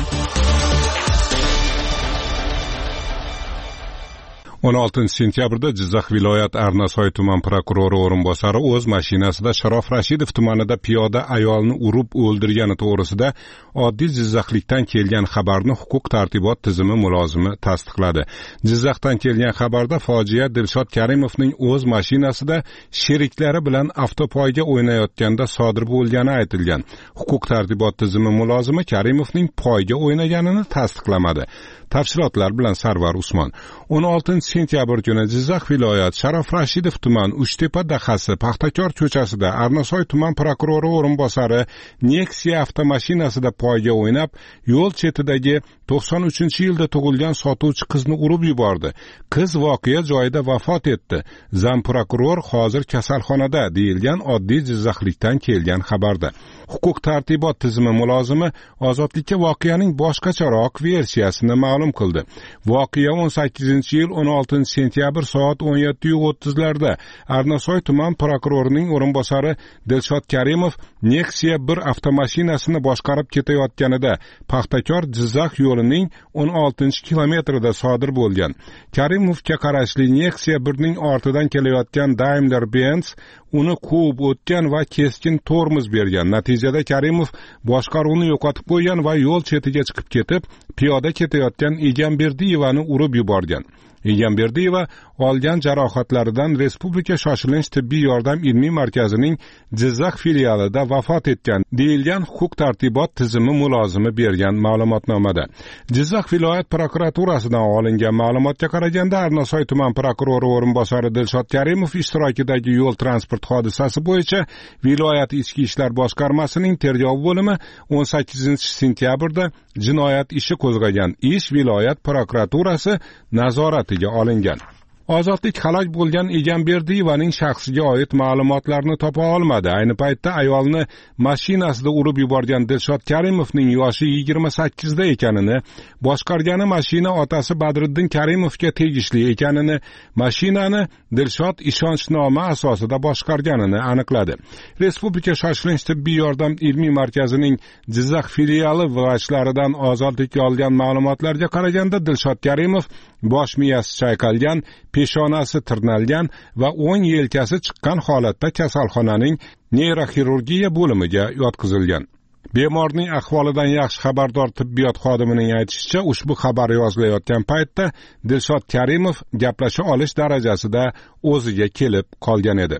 o'n oltinchi sentyabrda Jizzax viloyat Arnasoy tuman prokurori o'rinbosari o'z mashinasida Sharof Rashidov tumanida piyoda ayolni urib o'ldirgani to'g'risida oddiy Jizzaxlikdan kelgan xabarni huquq tartibot tizimi mulozimi tasdiqladi. Jizzaxdan kelgan xabarda fojia Dilshod Karimovning o'z mashinasida sheriklari bilan avtopoyga o'ynayotganda sodir bo'lgani aytilgan. Huquq tartibot tizimi mulozimi Karimovning poyga o'ynaganini tasdiqlamadi. Tafsilotlar bilan Sarvar Usmon. o'n oltinchi sentyabr kuni Jizzax viloyat Sharof Rashidov tuman Uchtepa dahasi Paxtakor ko'chasida Arnasoy tuman prokurori o'rinbosari Nexia avtomashinasida poyga o'ynab, yo'l chetidagi to'qson uchinchi yilda tug'ilgan sotuvchi qizni urib yubordi. Qiz voqea joyida vafot etdi. Zam prokuror hozir kasalxonada, deyilgan oddiy Jizzaxlikdan kelgan xabarda. Huquq tartibot tizimi mulozimi ozodlikka voqeaning boshqacharoq versiyasini ma'lum qildi. Voqea o'n sakkizinchi yil o'n oltinchi sentyabr soat o'n yetti o'ttizlarda Arnasoy tuman prokurorining o'rinbosari Dilshod Karimov Nexia bir avtomashinasini boshqarib ketayotganida Paxtakor Jizzax yo'lining o'n oltinchi kilometrida sodir bo'lgan. Karimovga qarashli Nexia birning ortidan kelayotgan Daimler-Benz uni quvib o'tgan va keskin tormoz bergan. Natijada Karimov boshqaruvni yo'qotib qo'ygan va yo'l chetiga chiqib ketib, piyoda ketayotgan Egamberdiyevani urib yuborgan. Egamberdiyeva olgan jarohatlaridan Respublika shoshilinch tibbiy yordam ilmiy markazining Jizzax filialida vafot etgan, deyilgan huquq tartibot tizimi mulozimi bergan ma'lumotnomada. Jizzax viloyat prokuraturasidan olingan ma'lumotga qaraganda Arnasoy tuman prokurori o'rinbosari Dilshod Karimov ishtirokidagi yo'l transport hodisasi bo'yicha viloyat ichki ishlar boshqarmasining tergov bo'limi o'n sakkizinchi sentyabrda jinoyat ishi qo'zg'agan. Ish viloyat prokuraturasi nazoratiga olingan. Ozodlik halok bo'lgan Egamberdiyevaning shaxsiga oid ma'lumotlarni topa olmadi. Ayni paytda ayolni mashinasida urib yuborgan Dilshod Karimovning yoshi yigirma sakkizda ekanini, boshqargani mashina otasi Badriddin Karimovga tegishli ekanini, mashinani Dilshod ishonchnoma asosida boshqarganini aniqladi. Respublika shoshilinch tibbiy yordam ilmiy markazining Jizzax filiali vrachlaridan ozodlikka olgan ma'lumotlarga qaraganda Dilshod Karimov bosh miyasi chayqalgan, peshonasi tirnalgan va o'ng yelkasi chiqqan holatda kasalxonaning neyroxirurgiya bo'limiga yotqizilgan. Bemorning ahvolidan yaxshi xabardor tibbiyot xodimining aytishicha, ushbu xabar yozilayotgan paytda Dilshod Karimov gaplasha olish darajasida o'ziga kelib qolgan edi.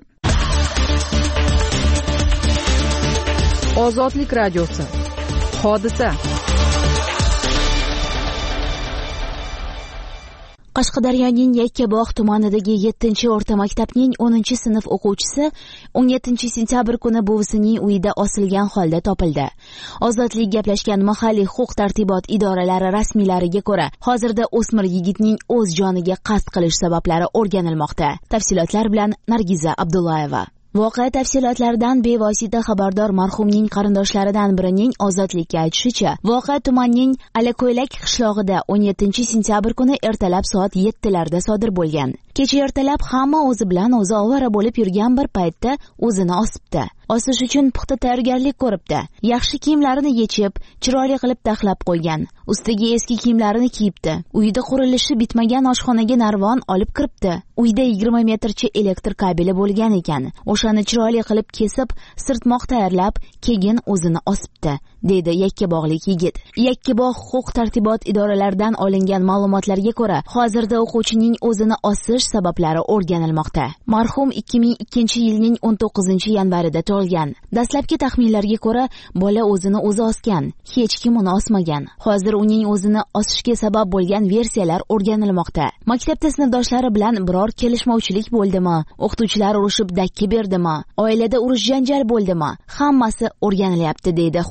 Ozodlik radiosi. Hodisa. Qashqadaryoning Yakkabog' tumanidagi yettinchi o'rta maktabning o'ninchi sinf o'quvchisi o'n yettinchi sentyabr kuni buvisining uyida osilgan holda topildi. Ozodlik gaplashgan mahalliy huquq tartibot idoralari rasmiylariga ko'ra, hozirda o'smir yigitning o'z joniga qasd qilish sabablari o'rganilmoqda. Tafsilotlar bilan Nargiza Abdullayeva. Voqea tafsilotlaridan bevosita xabardor marhumning qarindoshlaridan birining Ozodlikka aytishicha, voqea tumanning Alako'ylak qishlog'ida o'n yettinchi sentyabr kuni ertalab soat yettilarda sodir bo'lgan. Kecha ertalab hamma o'zi bilan o'zi ovora bo'lib yurgan bir paytda o'zini osibdi. Osish uchun puxta tayyorgarlik ko'ribdi. Yaxshi kiyimlarini yechib, chiroyli qilib taxlab qo'ygan. Ustiga eski kiyimlarini kiyibdi. Uyda qurilishi bitmagan oshxonaga narvon olib kiribdi. Uyda yigirma metrcha elektr kabeli bo'lgan ekan. O'shani chiroyli qilib kesib, sirtmoq tayyorlab, keyin o'zini osibdi, dedi Yakkabog'lik yigit. Yakkabog' huquq tartibot idoralaridan olingan ma'lumotlarga ko'ra, hozirda o'quvchining o'zini osish sabablari o'rganilmoqda. Marhum ikki ming ikkinchi yilning o'n to'qqizinchi yanvarida tug'ilgan. Dastlabki taxminlarga ko'ra, bola o'zini o'zi osgan, hech kim uni osmagan. Hozir uning o'zini osishga sabab bo'lgan versiyalar o'rganilmoqda. Maktabda sinfdoshlari bilan biror kelishmovchilik bo'ldimi? O'qituvchilar urushib dakki berdimi? Oilada urush janjal bo'ldimi? Hammasi o'rganilyapti, deydi huquq tartibot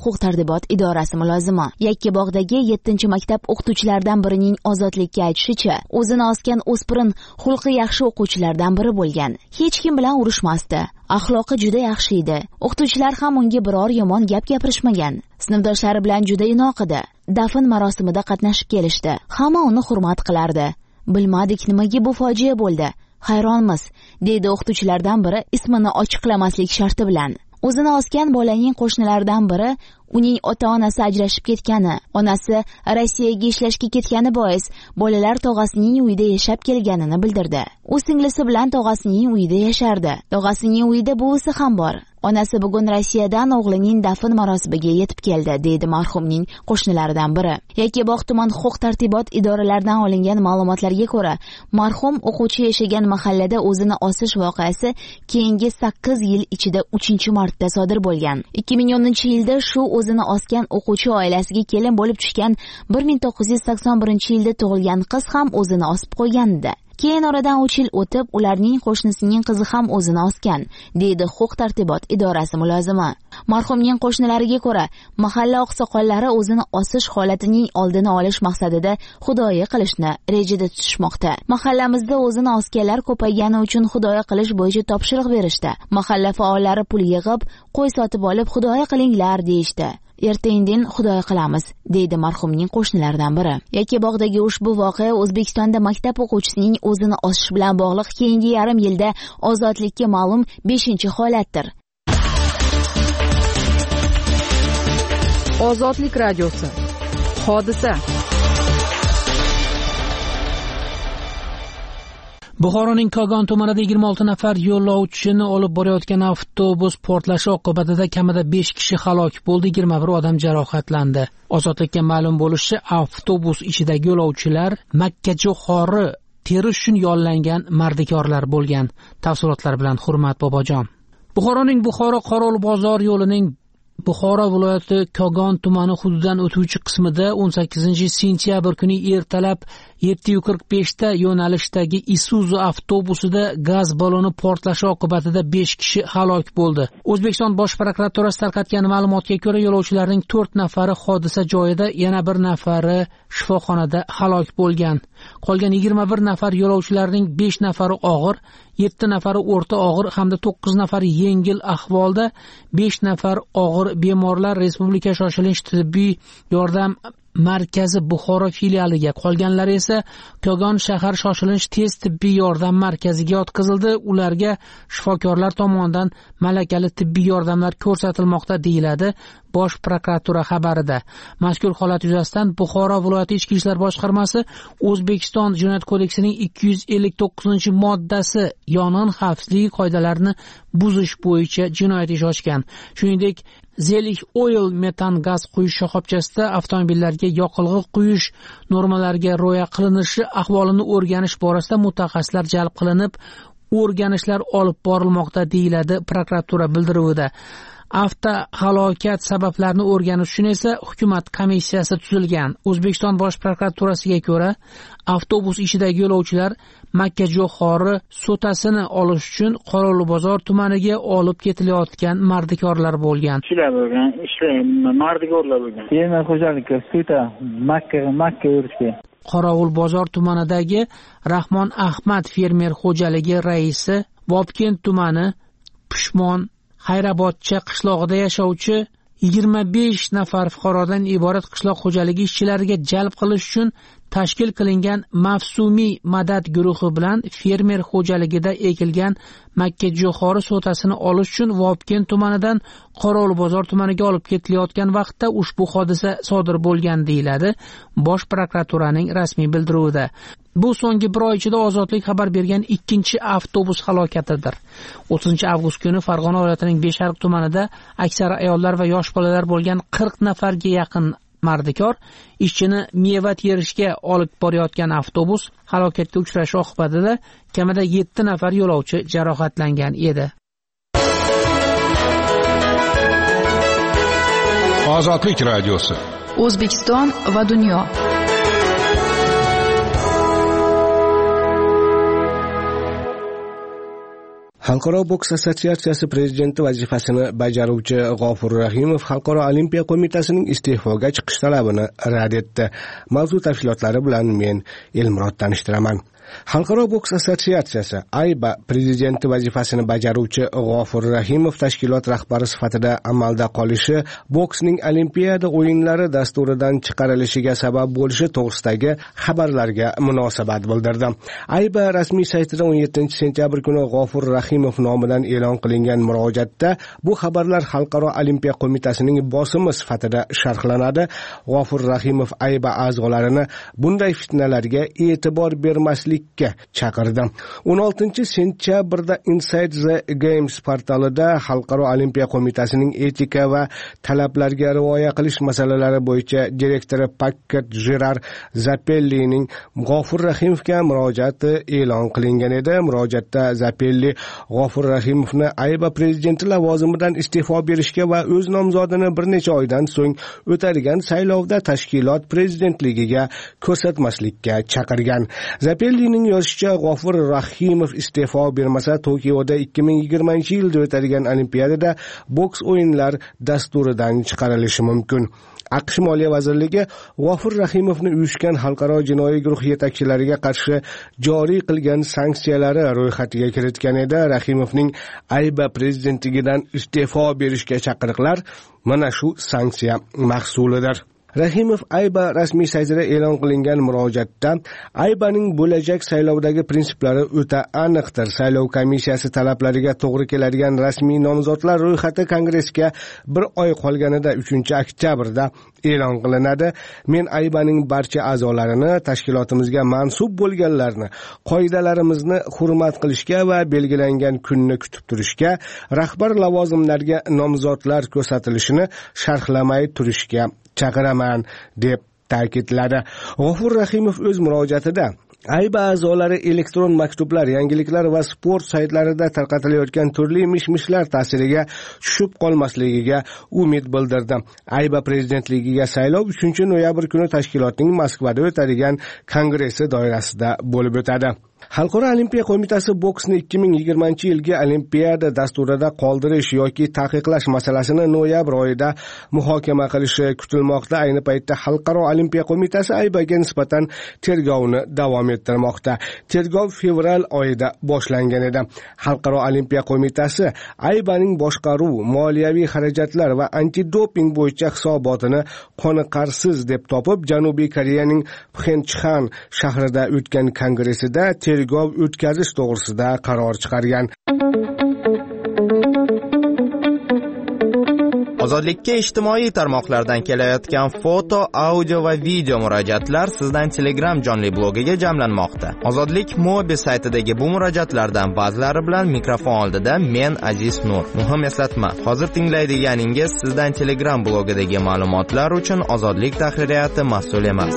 tartibot idorasi mulozimi. Yakkabog'dagi yettinchi maktab o'qituvchilaridan birining ozodlikka aytishicha, o'zini osgan o'spirin xulqi yaxshi o'quvchilardan biri bo'lgan. Hech kim bilan urushmasdi. Axloqi juda yaxshi edi. O'qituvchilar ham unga biror yomon gap gapirishmagan. Sinfdoshlari bilan juda inoq edi. Dafn marosimida qatnashib kelishdi. Hamma uni hurmat qilardi. Bilmadik nimaga bu fojia bo'ldi. Hayronmiz, deydi o'qituvchilardan biri ismini ochiqlamaslik sharti bilan. O'zini osgan bolaning qo'shnilaridan biri uning ota-onasi ajrashib ketgani, onasi Rossiyaga ishlashga ketgani bois bolalar tog'asining uyida yashab kelganini bildirdi. U singlisi bilan tog'asining uyida yashardi. Tog'asining uyida buvisi ham bor. Onasi bugun Rossiyadan o'g'lining dafn marosimiga yetib keldi, deydi marhumning qo'shnilaridan biri. Yakkabog' tuman huquq-tartibot idoralaridan olingan ma'lumotlarga ko'ra, marhum o'quvchi yashagan mahallada o'zini osish voqeasi keyingi sakkiz yil ichida uchinchi marta sodir bo'lgan. ikki ming o'ninchi yilda shu o'zini osgan o'quvchi oilasiga kelin bo'lib tushgan bir ming to'qqiz yuz sakson birinchi yilda tug'ilgan qiz ham o'zini osib qo'ygandi. Keyin oradan uch yil o'tib, ularning qo'shnisining qizi ham o'zini osgan, deydi huquq-tartibot idorasi mulozimi. Marhumning qo'shnilariga ko'ra, mahalla oqsoqollari o'zini osish holatining oldini olish maqsadida xudoyi qilishni rejada tutishmoqda. Mahallamizda o'zini osganlar ko'paygani uchun xudoyi qilish bo'yicha topshiriq berishdi. Mahalla faollari pul yig'ib, qo'y sotib olib xudoyi qilinglar deyishdi. Erta-indin xudoy qilamiz, deydi marhumning qo'shnilaridan biri. Yakkabog'dagi ushbu voqea O'zbekistonda maktab o'quvchisining o'zini osish bilan bog'liq keyingi yarim yilda ozodlikka ma'lum beshinchi holatdir. Ozodlik radiosi. Hodisa. Buxoroning Kogon tumanida yigirma olti nafar yo'lovchini olib borayotgan avtobus portlashi oqibatida kamida besh kishi halok bo'ldi, yigirma bir odam jarohatlandi. Ozodlikka ma'lum bo'lishicha, avtobus ichidagi yo'lovchilar makkajo'xori terish uchun yollangan mardikorlar bo'lgan. Tafsilotlar bilan Hurmat Bobojon. Buxoroning Buxoro Qorol bozor yo'lining Buxoro viloyati Kogon tumani hududidan o'tuvchi qismida o'n sakkizinchi sentyabr kuni ertalab yetti qirq besh ta yo'nalishdagi Isuzu avtobusida gaz balloni portlashi oqibatida besh kishi halok bo'ldi. O'zbekiston Bosh prokuraturasi tarqatgan ma'lumotga ko'ra, yo'lovchilarning to'rt nafari hodisa joyida, yana bir nafari shifoxonada halok bo'lgan. Qolgan yigirma bir nafar yo'lovchilarning besh nafari og'ir, yetti nafari o'rta og'ir hamda to'qqiz nafari yengil ahvolda, besh nafar og'ir bemorlar Respublika shoshilinch tibbiy yordam markazi Buxoro filialiga, qolganlari esa Kogon shahar shoshilinch tez tibbiy yordam markaziga yotqizildi. Ularga shifokorlar tomonidan malakali tibbiy yordamlar ko'rsatilmoqda, deyiladi Bosh prokuratura xabarida. Mazkur holat yuzasidan Buxoro viloyati Ichki ishlar boshqarmasi O'zbekiston Jinoyat kodeksining ikki yuz ellik to'qqizinchi moddasi yong'in xavfsizligi qoidalarini buzish bo'yicha jinoyat ishi ochgan. Shuningdek, Zelig Oil metan gaz quyish shoxobchasida avtomobillarga yoqilg'i quyish normalariga rioya qilinishi ahvolini o'rganish borasida mutaxassislar jalb qilinib, o'rganishlar olib borilmoqda, deyiladi prokuratura bildiruvida. Avtohalokat sabablarini o'rganish uchun esa hukumat komissiyasi tuzilgan. O'zbekiston Bosh prokuraturasiga ko'ra, avtobus ichidagi yo'lovchilar makkajo'xori so'tasini olish uchun Qorovulbozor tumaniga olib ketilayotgan mardikorlar bo'lgan. Ishlar bo'lgan, ishlar mardikorlar bo'lgan. Fermer xo'jaligi sota makka makka yurishga. Qorovulbozor tumanidagi Rahmon Ahmad fermer xo'jaligi raisi Vobkent tumani Pushmon Hayrabodcha qishlog'ida yashovchi yigirma besh nafar fuqarodan iborat qishloq xo'jaligi ishchilariga jalb qilish uchun tashkil qilingan mavsumiy madad guruhi bilan fermer xo'jaligida ekilgan makkajo'xori so'tasini olish uchun Vobkent tumanidan Qorovulbozor tumaniga olib ketilayotgan vaqtda ushbu hodisa sodir bo'lgan, deyiladi Bosh prokuraturaning rasmiy bildiruvida. Bu so'nggi bir oy ichida Ozodlik xabar bergan ikkinchi avtobus halokatidir. o'ttizinchi avgust kuni Farg'ona viloyatining Beshariq tumanida aksari ayollar va yosh bolalar bo'lgan qirq nafarga yaqin mardikor ishchini meva terishga olib borayotgan avtobus halokatga uchrashi oqibatida kamida yetti nafar yo'lovchi jarohatlangan edi. Ozodlik radiosi. O'zbekiston va dunyo. Xalqaro boks assotsiatsiyasi prezidenti vazifasini bajaruvchi G'ofur Rahimov Xalqaro olimpiya qo'mitasining iste'foga chiqish talabini rad etdi. Mavzu tafsilotlari bilan men Elmurod tanishtiraman. Xalqaro boks assotsiatsiyasi A Y B A prezidenti vazifasini bajaruvchi G'ofur Rahimov tashkilot rahbari sifatida amalda qolishi boksning Olimpiada o'yinlari dasturidan chiqarilishiga sabab bo'lishi to'g'risidagi xabarlarga munosabat bildirdi. A Y B A rasmiy saytida o'n yettinchi sentyabr kuni G'ofur Rahimov nomidan e'lon qilingan murojaatda bu xabarlar Xalqaro olimpiya qo'mitasining bosimi sifatida sharhlanadi. G'ofur Rahimov A Y B A a'zolarini bunday fitnalarga e'tibor bermaslik chaqirdi. o'n oltinchi sentyabrda Inside the Games portalida Xalqaro olimpiya qo'mitasining etika va talablarga rioya qilish masalalari bo'yicha direktori Paket Jirar Zapellining G'ofur Rahimovga murojaati e'lon qilingan edi. Murojaatda Zapelli G'ofur Rahimovni A Y B A prezidenti lavozimidan iste'fo berishga va o'z nomzodini bir necha oydan so'ng o'tadigan saylovda tashkilot prezidentligiga ko'rsatmaslikka chaqirgan. Zapelli yozishicha, G'ofur Rahimov iste'fo bermasa Tokioda ikki ming yigirmanchi yilda o'tadigan Olimpiadada boks o'yinlar dasturidan chiqarilishi mumkin. AQSh Moliya vazirligi G'ofur Rahimovni uyushgan xalqaro jinoiy guruh yetakchilariga qarshi joriy qilgan sanksiyalari ro'yxatiga kiritgan edi. Rahimovning A Y B A prezidentligidan iste'fo berishga chaqiriqlar mana shu sanksiya mahsulidir. Rahimov A Y B A rasmiy saytida e'lon qilingan murojaatda A Y B Aning bo'lajak saylovdagi prinsiplari o'ta aniqdir. Saylov komissiyasi talablariga to'g'ri keladigan rasmiy nomzodlar ro'yxati kongressga bir oy qolganida uchinchi oktyabrda e'lon qilinadi. Men A Y B Aning barcha a'zolarini, tashkilotimizga mansub bo'lganlarni, qoidalarimizni hurmat qilishga va belgilangan kunni kutib turishga, rahbar lavozimlarga nomzodlar ko'rsatilishini sharhlamay turishga chaqiraman deb ta'kidladi. G'ofur Rahimov o'z murojaatida A Y B A a'zolari elektron maktublar, yangiliklar va sport saytlarida tarqatilayotgan turli mish-mishlar ta'siriga tushib qolmasligiga umid bildirdi. A Y B A prezidentligiga saylov uchinchi noyabr kuni tashkilotning Moskvada o'tadigan kongressi doirasida bo'lib o'tadi. Xalqaro olimpiya qo'mitasi boksni ikki ming yigirmanchi yilgi Olimpiada dasturida qoldirish yoki taqiqlash masalasini noyabr oyida muhokama qilishi kutilmoqda. Ayni paytda Xalqaro olimpiya qo'mitasi A Y B Aga nisbatan tergovni davom ettirmoqda. Tergov fevral oyida boshlangan edi. Xalqaro olimpiya qo'mitasi A Y B Aning boshqaruv, moliyaviy xarajatlar va antidoping bo'yicha hisobotini qoniqarsiz deb topib, Janubiy Koreyaning Pxenchxan shahrida o'tgan kongressida tergov o'tkazish to'g'risida qaror chiqargan. Ozodlikka ijtimoiy tarmoqlardan kelayotgan foto, audio va video murojaatlar sizdan Telegram jonli blogiga jamlanmoqda. Ozodlik Mobi saytidagi bu murojaatlardan ba'zilari bilan mikrofon oldida men Aziz Nur. Muhim eslatma, hozir tinglaydiganingiz sizdan Telegram blogidagi ma'lumotlar uchun Ozodlik tahririyati mas'ul emas.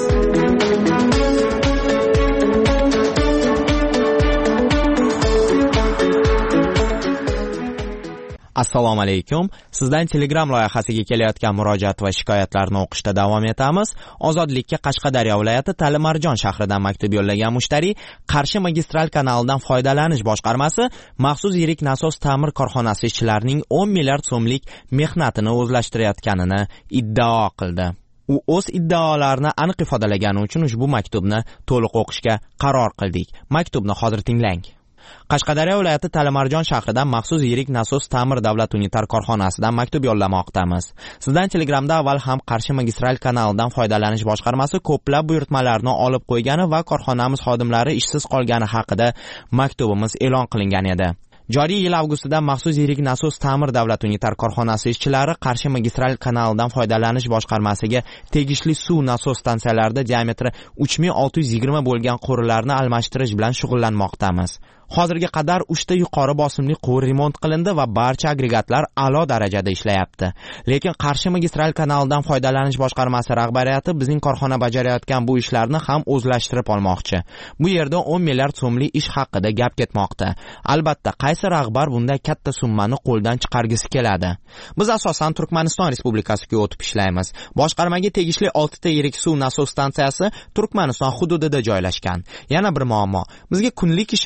Assalomu alaykum. Sizdan Telegram loyihasiga kelayotgan murojaat va shikoyatlarni o'qishda davom etamiz. Ozodlikka Qashqadaryo viloyati Talimarjon shahridan maktub yo'llagan mushtariy Qarshi magistral kanalidan foydalanish boshqarmasi maxsus yirik nasos ta'mir korxonasi ishchilarining o'n milliard so'mlik mehnatini o'zlashtirayotganini iddao qildi. U o'z iddaolarini aniq ifodalagani uchun ushbu maktubni to'liq o'qishga qaror qildik. Maktubni hozir tinglang. Qashqadaryo viloyati Talimarjon shahridan maxsus yirik nasos ta'mir davlat unitar korxonasidan maktub yo'llamoqdamiz. Sizdan Telegramda avval ham Qarshi magistral kanalidan foydalanish boshqarmasi ko'plab buyurtmalarni olib qo'ygani va korxonamiz xodimlari ishsiz qolgani haqida maktubimiz e'lon qilingan edi. Joriy yil avgustida maxsus yirik nasos ta'mir davlat unitar korxonasi ishchilari Qarshi magistral kanalidan foydalanish boshqarmasiga tegishli suv nasos stansiyalarida diametri uch ming olti yuz yigirma bo'lgan quvurlarni almashtirish bilan shug'ullanmoqdamiz. Hozirga qadar uchta yuqori bosimli quvur remont qilindi va barcha agregatlar a'lo darajada ishlayapti. Lekin Qarshi magistral kanalidan foydalanish boshqarmasi rahbariyati bizning korxona bajarayotgan bu ishlarni ham o'zlashtirib olmoqchi. Bu yerda o'n milliard so'mlik ish haqida gap ketmoqda. Albatta, qaysi rahbar bunday katta summani qo'ldan chiqargisi keladi? Biz asosan Turkmaniston Respublikasiga o'tib ishlaymiz. Boshqarmaga tegishli oltita yirik suv nasos stansiyasi Turkmaniston hududida joylashgan. Yana bir muammo, bizga kunlik ishimizga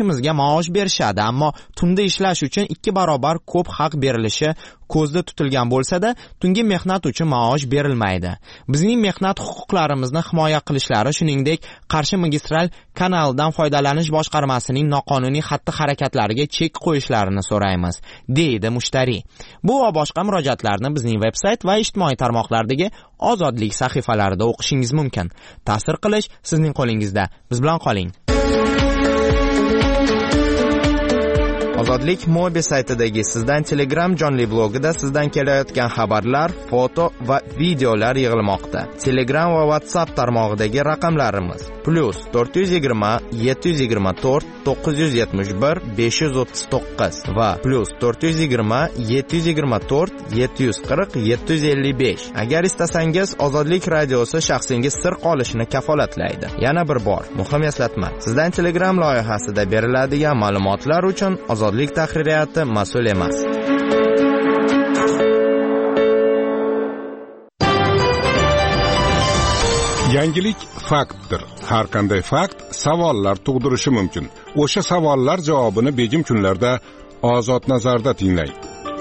maosh berishadi, ammo tunda ishlash uchun ikki barobar ko'p haq berilishi ko'zda tutilgan bo'lsa-da, tungi mehnat uchun maosh berilmaydi. Bizning mehnat huquqlarimizni himoya qilishlari, shuningdek, Qarshi magistral kanalidan foydalanish boshqarmasining noqonuniy xatti-harakatlariga chek qo'yishlarini so'raymiz, deydi mushtariy. Bu va boshqa murojaatlarni bizning veb-sayt va ijtimoiy tarmoqlardagi Ozodlik sahifalarida o'qishingiz mumkin. Ta'sir qilish sizning qo'lingizda. Biz bilan qoling. Ozodlik Mobi saytidagi Sizdan Telegram jonli blogida sizdan kelayotgan xabarlar, foto va videolar yig'ilmoqda. Telegram va WhatsApp tarmog'idagi raqamlarimiz plus to'rt yuz yigirma yetti yuz yigirma to'rt to'qqiz yuz yetmish bir besh yuz o'ttiz to'qqiz va plus to'rt yuz yigirma yetti yuz yigirma to'rt yetti yuz qirq yetti yuz ellik besh. Agar istasangiz Ozodlik radiosi shaxsingiz sir qolishini kafolatlaydi. Yana bir bor muhim eslatma. Sizdan Telegram loyihasida beriladigan ma'lumotlar uchun Ozodlik tahririyati mas'ul emas. Yangilik faktdir. Har qanday fakt savollar tug'dirishi mumkin. O'sha savollar javobini begim kunlarda Ozod nazarda tinglang.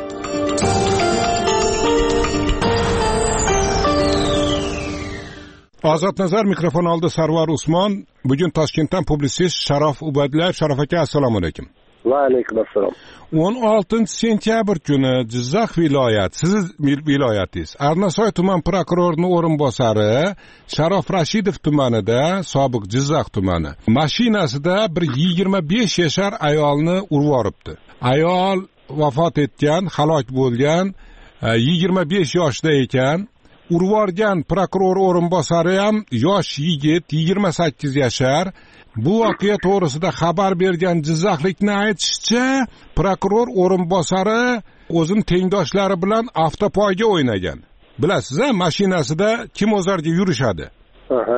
Ozod nazar mikrofon oldi Sarvar Usmon. Bugun Toshkentdan publitsist Sharof Ubaydullayev. Sharof aka, assalomu alaykum. Va alaykum assalom. o'n oltinchi sentyabr kuni Jizzax viloyat, siz viloyatingiz, Arnasoy tuman prokurorining o'rinbosari Sharof Rashidov tumanida, sobiq Jizzax tumani, mashinasida bir yigirma besh yashar ayolni urib yoribdi. Ayol vafot etgan, halok bo'lgan, yigirma besh yoshda ekan. Urib yorgan prokuror o'rinbosari ham yosh yigit, yigirma sakkiz yashar. Bu voqea to'g'risida xabar bergan jizzaxlikning aytishicha, prokuror o'rinbosari o'zining tengdoshlari bilan avtopoyga o'ynagan. Bilasiz-a, mashinasida kim o'zarga yurishadi. Aha.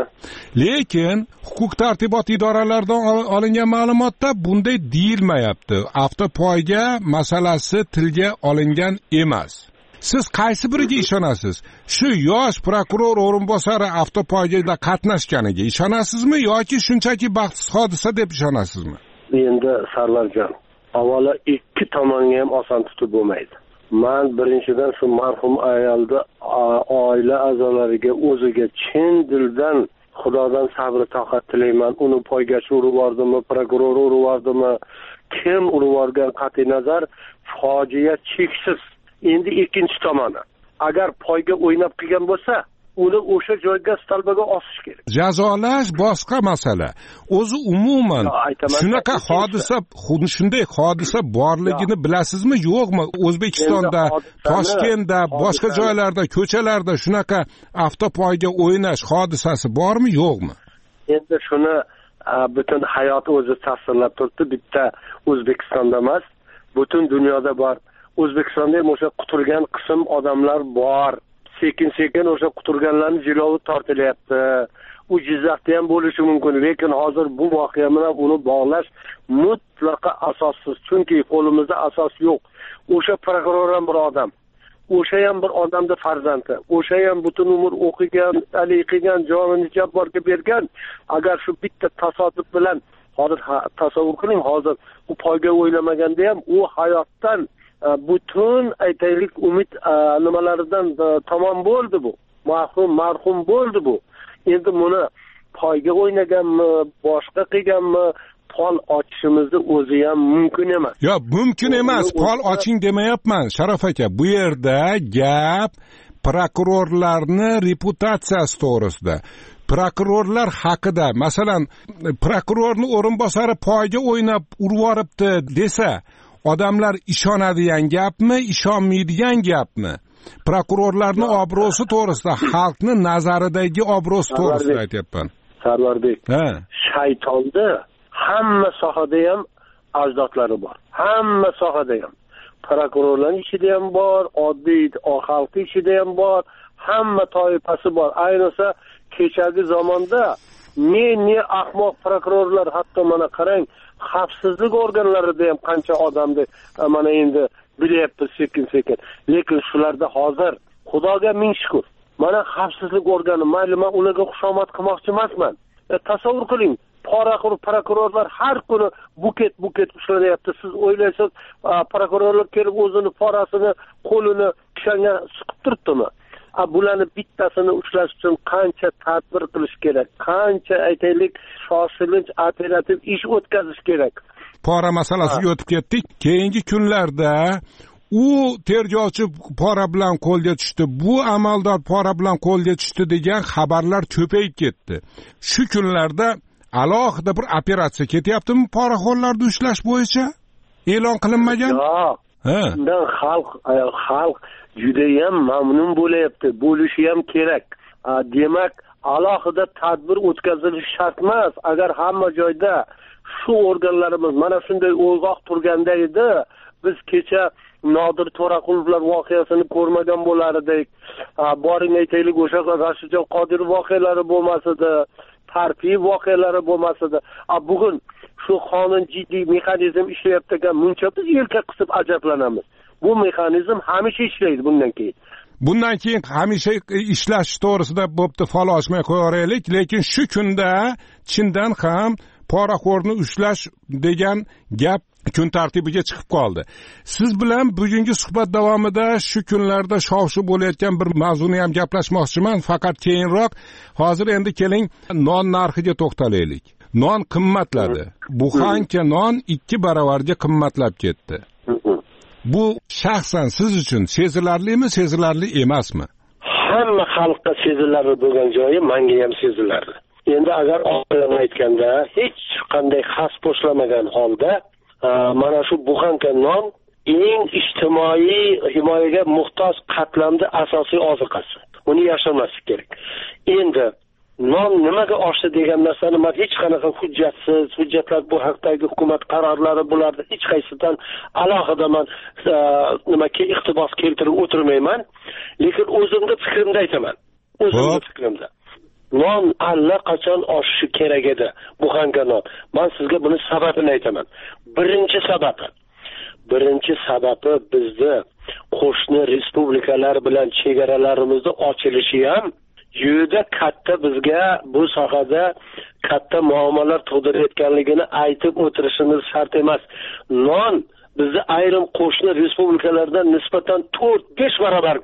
Lekin huquq tartibot idoralaridan olingan ma'lumotda bunday deyilmayapti. Avtopoyga masalasi tilga olingan emas. Siz qaysi biriga ishonasiz? Shu yosh prokuror o'rinbosari avtopoygada qatnashganiga ishonasizmi yoki shunchaki baxtsiz hodisa deb ishonasizmi? Endi Sarvarjon, avvalo ikki tomonga ham oson tutib bo'lmaydi. Men birinchidan shu marhum ayolda oila a'zolariga o'ziga chin dildan Xudodan sabr toqat tilayman. Uni poygachi urib yordimi, prokuror urib yordimi, kim urib yorgan qat'iy nazar fojia cheksiz. Endi ikkinchi tomoni, agar poyga o'ynab qilgan bo'lsa, uni o'sha joyga stalbaga osish kerak. Jazolash boshqa masala. O'zi umuman shunaqa hodisa, shunday hodisa borligini bilasizmi, yo'qmi? O'zbekistonda, Toshkentda, boshqa joylarda, ko'chalarda shunaqa avtopoyga o'ynash hodisasi bormi, yo'qmi? Endi shuni butun hayot o'zi tasvirlab turibdi. Bitta O'zbekistonda emas, butun dunyoda bor. O'zbekistonda ham o'sha quturgan qism odamlar bor. Sekin-sekin o'sha quturganlarni jilovi tortilyapti. U Jizzaxda ham bo'lishi mumkin, lekin hozir bu voqea bilan uni bog'lash mutlaqo asossiz. Chunki qo'limizda asos yo'q. O'sha prokuror ham bir odam. O'sha ham bir odamning farzandi. O'sha ham butun umr o'qigan, ali qilgan, jonini jabborga bergan. Agar shu bitta tasodif bilan hozir tasavvur qiling, hozir u poyga o'ylamaganda ham u hayotdan butun aytaylik umid nimalaridan tamom bo'ldi bu. Mahrum, marhum bo'ldi bu. Endi buni poyga o'ynaganmi, boshqa qilganmi, pol ochishimizni o'zi ham mumkin emas. Yo'q, mumkin emas. Pol oching demayapman, Sharof aka. Bu yerda gap prokurorlarni reputatsiyasi to'g'risida. Prokurorlar haqida, masalan, prokurorning o'rinbosari poyga o'ynab urib yoribdi desa, odamlar ishonadigan gapmi, ishonmaydigan gapmi? Prokurorlarning obro'si to'g'risida, xalqning nazaridagi obro'si to'g'risida aytyapman. Sarvarbek, shaytonda hamma sohada ham ajdodlari bor. Hamma sohada ham. Prokurorlarning ichida ham bor, oddiy xalqning ichida ham bor, hamma toifasi bor. Ayniqsa kechagi zamonda ne ne ahmoq prokurorlar, hatto mana qarang, xavfsizlik organlarida ham qancha odamni mana endi bilyapti sekin-sekin. Lekin shularda hozir Xudoga ming shukr. Mana xavfsizlik organi, mayli men ularga xushomad qilmoqchi emasman. E, tasavvur qiling, poraxo'r prokurorlar har kuni buket buket ushlanyapti. Siz o'ylaysiz, prokurorlar kelib o'zini porasini qo'lini kishanga suqib turibdimi? Bularni bittasini ushlash uchun qancha tadbir qilish kerak, qancha aytaylik shoshilinch operativ ish o'tkazish kerak. Pora masalasiga o'tib ketdik. Keyingi kunlarda u tergovchi pora bilan qo'lga tushdi, bu amaldor pora bilan qo'lga tushdi degan xabarlar ko'payib ketdi. Shu kunlarda alohida bir operatsiya ketyaptimi poraxo'rlarni ushlash bo'yicha? E'lon qilinmagan? Yo'q. Bundan xalq xalq juda ham mamnun bo'layapti, bo'lishi ham kerak. Demak, alohida tadbir o'tkazilishi shart emas. Agar hamma joyda shu organlarimiz mana shunday o'ygoq turganda edi, biz kecha Nodir To'raqulovlar voqeasini ko'rmagan bo'lar edik. Boring aytaylik, o'sha Rashidjon Qodirov voqealari bo'lmasdi, tartib voqealari bo'lmasdi. Bugun shu qonun jiddiy mexanizm ishlayapti ekan, muncha biz yelka qisib ajablanamiz. Bu mexanizm hamisha ishlaydi bundan keyin. Bundan keyin hamisha ishlash to'g'risida bo'pti, fol ochmay qo'yaraylik, lekin shu kunda chindan ham poraxo'rni ushlash degan gap kun tartibiga chiqib qoldi. Siz bilan bugungi suhbat davomida shu kunlarda shov-shuv bo'layotgan bir mavzuni ham gaplashmoqchiman, faqat keyinroq. Hozir endi keling non narxiga to'xtalaylik. Non qimmatladi. Buxanka non ikki baravarga qimmatlab ketdi. Bu shaxsan siz uchun sezilarlimi, sezilarli emasmi? Hamma xalqqa sezilarli bo'lgan joyi menga ham sezilarli. Endi agar oqilona aytganda, hech qanday xas boshlamagan holda mana shu buxanka non eng ijtimoiy himoyaga muhtoj qatlamda asosiy oziqasi. Uni yashamaslik kerak. Endi non nimaga oshdi degan narsani men hech qanaqa hujjatsiz, hujjatlar bu haqdagi hukumat qarorlari bularni hech qaysidan alohida men nimaga iqtibos keltirib o'tirmayman, lekin o'zimning fikrimni aytaman. O'zimning fikrimda. Non allaqachon oshishi kerak edi, buxanka non. Men sizga buni sababini aytaman. Birinchi sababi Birinchi sababi bizni qo'shni respublikalar bilan chegaralarimizni ochilishi ham juda katta bizga bu sohada katta muammolar tug'dirayotganligini aytib o'tirishimiz shart emas. Non bizni ayrim qo'shni respublikalardan nisbatan to'rt besh barobar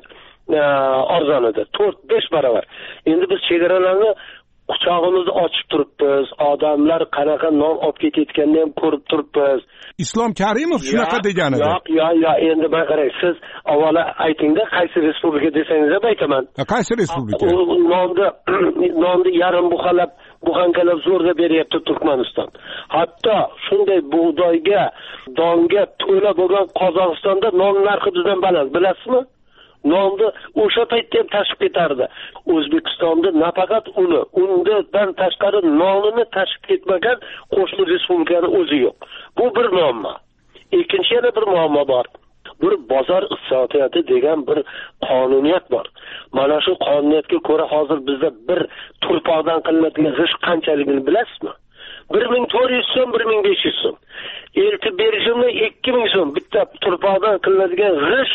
arzon edi. to'rt besh barobar. Endi biz chegaralarni quchog'imizni ochib turibmiz. Odamlar qanaqa non olib ketayotganini ham ko'rib turibmiz. Islom Karimov shunaqa degan edi. Yo'q, yo'q, yo'q, endi men qarang, siz avvalo aytingda qaysi respublika desangiz ham aytaman. Qaysi respublika? Nonni nonni yarim buxalab, buxankalab zo'rga beryapti Turkmaniston. Hatto shunday bug'doyga, donga to'la bo'lgan Qozog'istonda non narxi bizdan baland, bilasizmi? Nonni o'sha paytda ham tashib ketardi. O'zbekistonda nafaqat uni, undan tashqari nonini tashib ketmagan qo'shni respublikaning o'zi yo'q. Bu bir muammo. Ikkinchi yana bir muammo bor. Bir bozor iqtisodiyoti degan bir qonuniyat bor. Mana shu qonuniyatga ko'ra hozir bizda bir turpoqdan qilinadigan g'ish qanchaligini bilasizmi? bir ming to'rt yuz so'm, bir ming besh yuz so'm. Eltib berishimni ikki ming so'm bitta turpoqdan qilinadigan g'ish.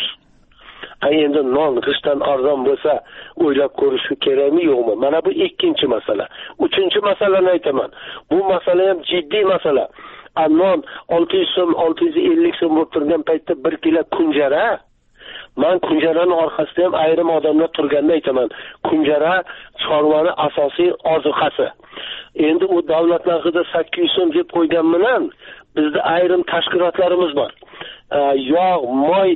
Endi non g'ishdan arzon bo'lsa, o'ylab ko'rish kerakmi, yo'qmi? Mana bu ikkinchi masala. Uchinchi masalani aytaman. Bu masala ham jiddiy masala. Non olti yuz so'm, olti yuz ellik so'm bo'lib turgan paytda bir kilo kunjara, men kunjaraning orqasida ham ayrim odamlar turganini aytaman. Kunjara chorvani asosiy ozuqasi. Endi u davlat narxida sakkiz yuz so'm deb qo'ygan bilan bizda ayrim tashkilotlarimiz bor. Yog', moy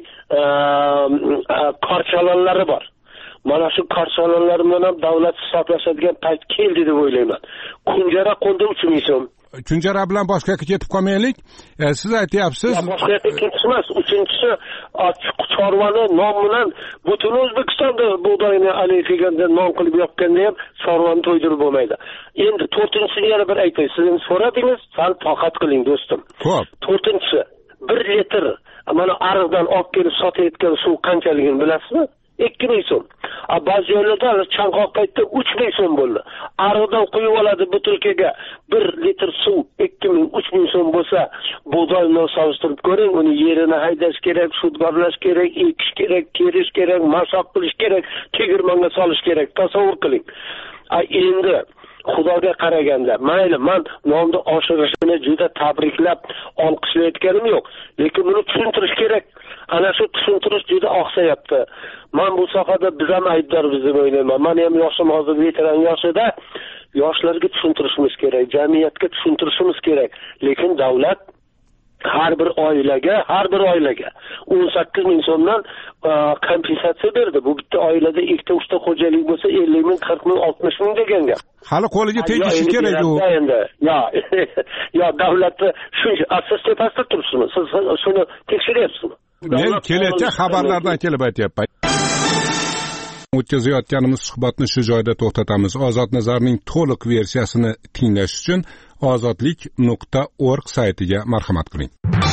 korchalonlari bor. Mana shu korchalonlar bilan ham davlat hisoblashadigan payt keldi deb o'ylayman. Kunjara qo'lda uch ming so'm. Kunjara bilan boshqa yoqqa ketib qolmaylik. Siz aytyapsiz. Boshqa yoqqa ketishmas. Uchinchisi, chorvani non bilan butun O'zbekistonda bug'doyni alay qilganda, non qilib yoqqanda ham chorvani to'ydirib bo'lmaydi. Endi to'rtinchisini yana bir aytay. Siz so'radingiz, sal toqat qiling do'stim. Xo'p. To'rtinchisi, bir litr mana ariqdan olib kelib sotayotgan suv qanchaligini bilasizmi? ikki ming so'm. Ba'zi joylarda chanqoq paytda uch ming so'm bo'ldi. Ariqdan quyib oladi butilkaga bir litr suv ikki ming, uch ming so'm bo'lsa, bug'doyni solishtirib ko'ring, uni yerini haydash kerak, sudgorlash kerak, ekish kerak, terish kerak, mashoq qilish kerak, tegirmonga solish kerak. Tasavvur qiling. Endi xudoga qaraganda mayli man nonni oshirishini juda tabriklab olqishlayotganim yo'q, lekin buni tushuntirish kerak. Ana shu tushuntirish juda oqsayapti. Men bu sohada biz ham aybdormiz deb o'ylayman. Men ham yoshim hozir veteran yoshida, yoshlarga tushuntirishimiz kerak, jamiyatga tushuntirishimiz kerak. Lekin davlat har bir oilaga, har bir oilaga o'n sakkiz ming so'mdan kompensatsiya berdi. Bu bitta oilada ikkita uchta xo'jalik bo'lsa ellik ming, qirq ming, oltmish ming degan gap. Hali qo'liga tegishi kerak u. Yo, yo davlatni shuncha asos tepasida turibsizmi? Siz shuni tekshiryapsizmi? Men kelayotgan xabarlardan kelib aytyapman. O'tkazayotganimiz suhbatni shu joyda to'xtatamiz. Ozod Nazarning to'liq versiyasini tinglash uchun ozodlik nuqta org saytiga marhamat qiling.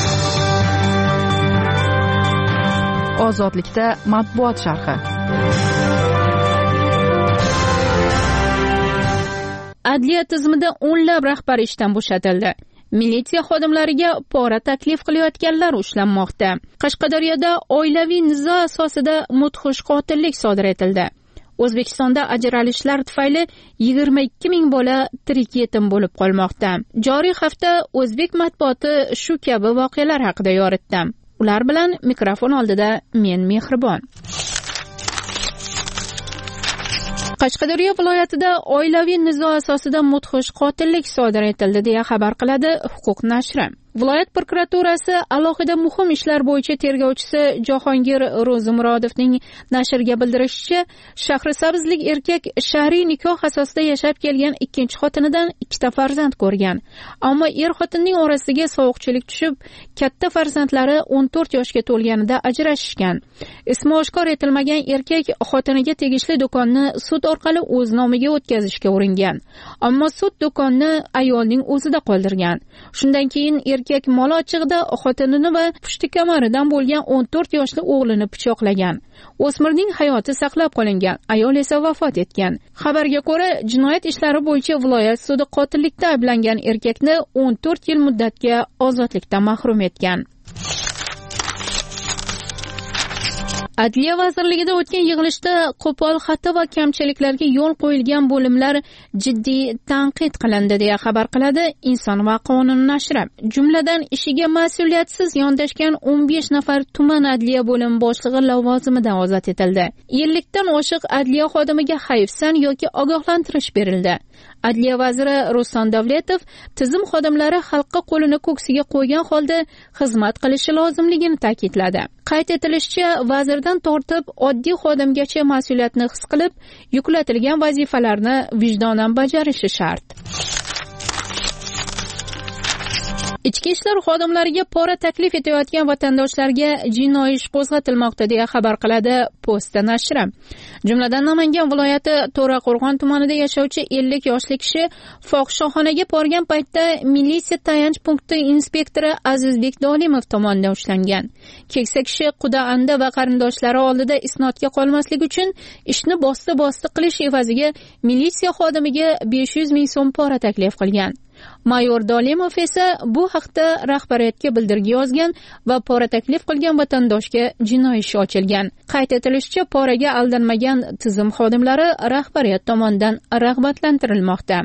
Ozodlikda matbuot sharhi. Adliya tizimida o'nlab rahbar ishdan bo'shatildi. Militsiya xodimlariga pora taklif qilayotganlar ushlanmoqda. Qashqadaryoda oilaviy nizo asosida mudhish qotillik sodir etildi. O'zbekistonda ajralishlar tufayli yigirma ikki ming bola tirik yetim bo'lib qolmoqda. Joriy hafta o'zbek matbuoti shu kabi voqealar haqida yoritdi. Ular bilan mikrofon oldida men Mehribon. Qashqadaryo viloyatida oilaviy nizo asosida mudhish qotillik sodir etildi deya xabar qiladi Huquq nashri. Viloyat prokuraturasi alohida muhim ishlar bo'yicha tergovchisi Jahongir Ro'zimurodovning nashrga bildirishicha, Shahrisabzlik erkak shar'iy nikoh asosida yashab kelgan ikkinchi xotinidan ikkita farzand ko'rgan. Ammo er xotinning orasiga sovuqchilik tushib, katta farzandlari o'n to'rt yoshga to'lganida ajrashishgan. Ismi oshkor etilmagan erkak xotiniga tegishli do'konni sud orqali o'z nomiga o'tkazishga uringan. Ammo sud do'konni ayolning o'zida qoldirgan. Shundan keyin erkak mol ochig'ida xotinini va pushti kamaridan bo'lgan o'n to'rt yoshli o'g'lini pichoqlagan. O'smirning hayoti saqlab qolingan, ayol esa vafot etgan. Xabarga ko'ra, jinoyat ishlari bo'yicha viloyat sudi qotillikda ayblangan erkakni o'n to'rt yil muddatga ozodlikdan mahrum etgan. Adliya vazirligida o'tgan yig'ilishda qo'pol xato va kamchiliklarga yo'l qo'yilgan bo'limlar jiddiy tanqid qilindi deya xabar qiladi Inson va qonun nashri. Jumladan ishiga mas'uliyatsiz yondashgan o'n besh nafar tuman adliya bo'limi boshlig'i lavozimidan ozod etildi. ellikdan oshiq adliya xodimiga hayfsan yoki ogohlantirish berildi. Adliya vaziri Ruslan Davletov tizim xodimlari xalqqa qo'lini ko'ksiga qo'ygan holda xizmat qilishi lozimligini ta'kidladi. Qayd etilishicha, vazirdan tortib oddiy xodimgacha mas'uliyatni his qilib, yuklatilgan vazifalarni vijdonan bajarishi shart. Ichki ishlar xodimlariga pora taklif etayotgan vatandoshlarga jinoiy ish qo'zg'atilmoqda deya xabar qiladi Posta nashri. Jumladan Namangan viloyati To'raqo'rg'on tumanida yashovchi ellik yoshli kishi fohishaxonaga borgan paytda militsiya tayanch punkti inspektori Azizbek Dolimov tomonidan ushlangan. Keksa kishi Quda Anda va qarindoshlari oldida isnodga qolmaslik uchun ishni bosti-bosti qilish evaziga militsiya xodimiga besh yuz ming so'm pora taklif qilgan. Mayor Dolimov esa bu haqda rahbariyatga bildirgi yozgan va pora taklif qilgan vatandoshga jinoiy ish ochilgan. Qayd etilishicha, poraga aldanmagan tizim xodimlari rahbariyat tomonidan rag'batlantirilmoqda.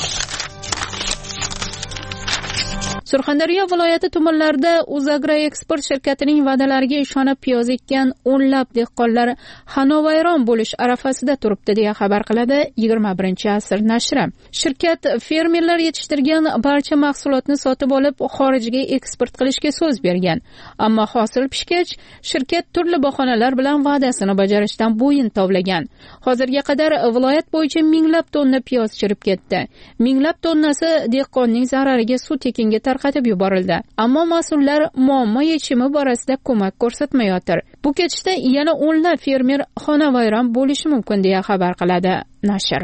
Surxondaryo viloyati tumanlarida Uzagro eksport shirkatining va'dalariga ishonib piyoz ekkan o'nlab dehqonlar xonavayron bo'lish arafasida turibdi deya xabar qiladi yigirma birinchi asr nashri. Shirkat fermerlar yetishtirgan barcha mahsulotni sotib olib xorijga eksport qilishga so'z bergan. Ammo hosil pishgach, shirkat turli bahonalar bilan va'dasini bajarishdan bo'yin tovlagan. Hozirga qadar viloyat bo'yicha minglab tonna piyoz chirib ketdi. Minglab tonnasi dehqonning zarariga suv tekinga tarqatib yuborildi. Ammo mas'ullar muammo yechimi borasida ko'mak ko'rsatmayotir. Bu ketishda yana o'nlab fermer xonavayron bo'lishi mumkin deya xabar qiladi nashr.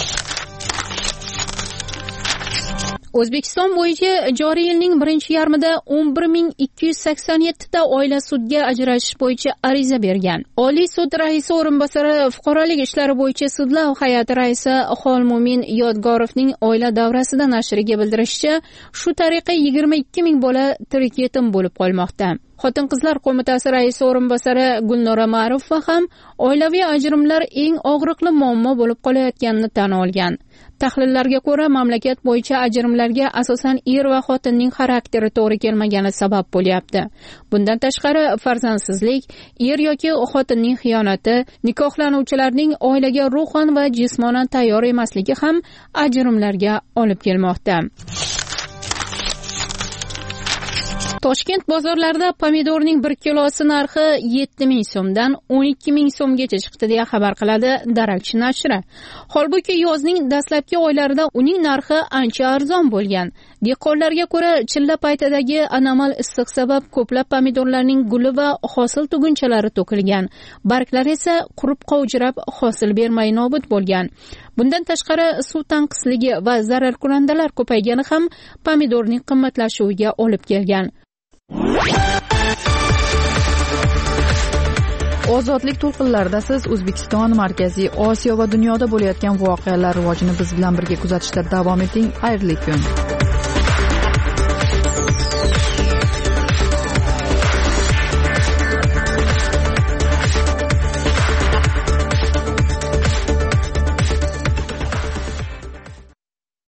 O'zbekiston bo'yicha joriy yilning birinchi yarmida o'n bir ming ikki yuz sakson yetti ta oila sudga ajrashish bo'yicha ariza bergan. Oliy sud raisi o'rinbosari fuqarolik ishlari bo'yicha sudlov hay'ati raisi Xolmumin Yodgorovning oila davrasida nashriga bildirishicha, shu tariqa yigirma ikki ming bola tirik yetim bo'lib qolmoqda. xotin qizlar qo'mitasi raisi o'rinbosari Gulnora Ma'rufova ham oilaviy ajrimlar eng og'riqli muammo bo'lib qolayotganini tan olgan. Tahlillarga ko'ra, mamlakat bo'yicha ajrimlarga asosan er va xotinning xarakteri to'g'ri kelmagani sabab bo'lyapti. Bundan tashqari, farzandsizlik, er yoki xotinning xiyonati, nikohlanuvchilarning oilaga ruhan va jismonan tayyor emasligi ham ajrimlarga olib kelmoqda. Toshkent bozorlarida pomidorning bir kilosi narxi yetti ming so'mdan o'n ikki ming so'mgacha chiqdi deya xabar qiladi Darakchi nashri. Holbuki yozning dastlabki oylarida uning narxi ancha arzon bo'lgan. Dehqonlarga ko'ra, chilla paytidagi anomal issiq sabab ko'plab pomidorlarning guli va hosil tugunchalari to'kilgan. Barglari esa qurib qovjirab hosil bermay nobud bo'lgan. Bundan tashqari, suv tanqisligi va zararkunandalar ko'paygani ham pomidorning qimmatlashuviga olib kelgan. Ozodlik to'lqinlarida siz O'zbekiston, Markaziy Osiyo va dunyoda bo'layotgan voqealar rivojini biz bilan birga kuzatishda davom eting. Xayrli kun.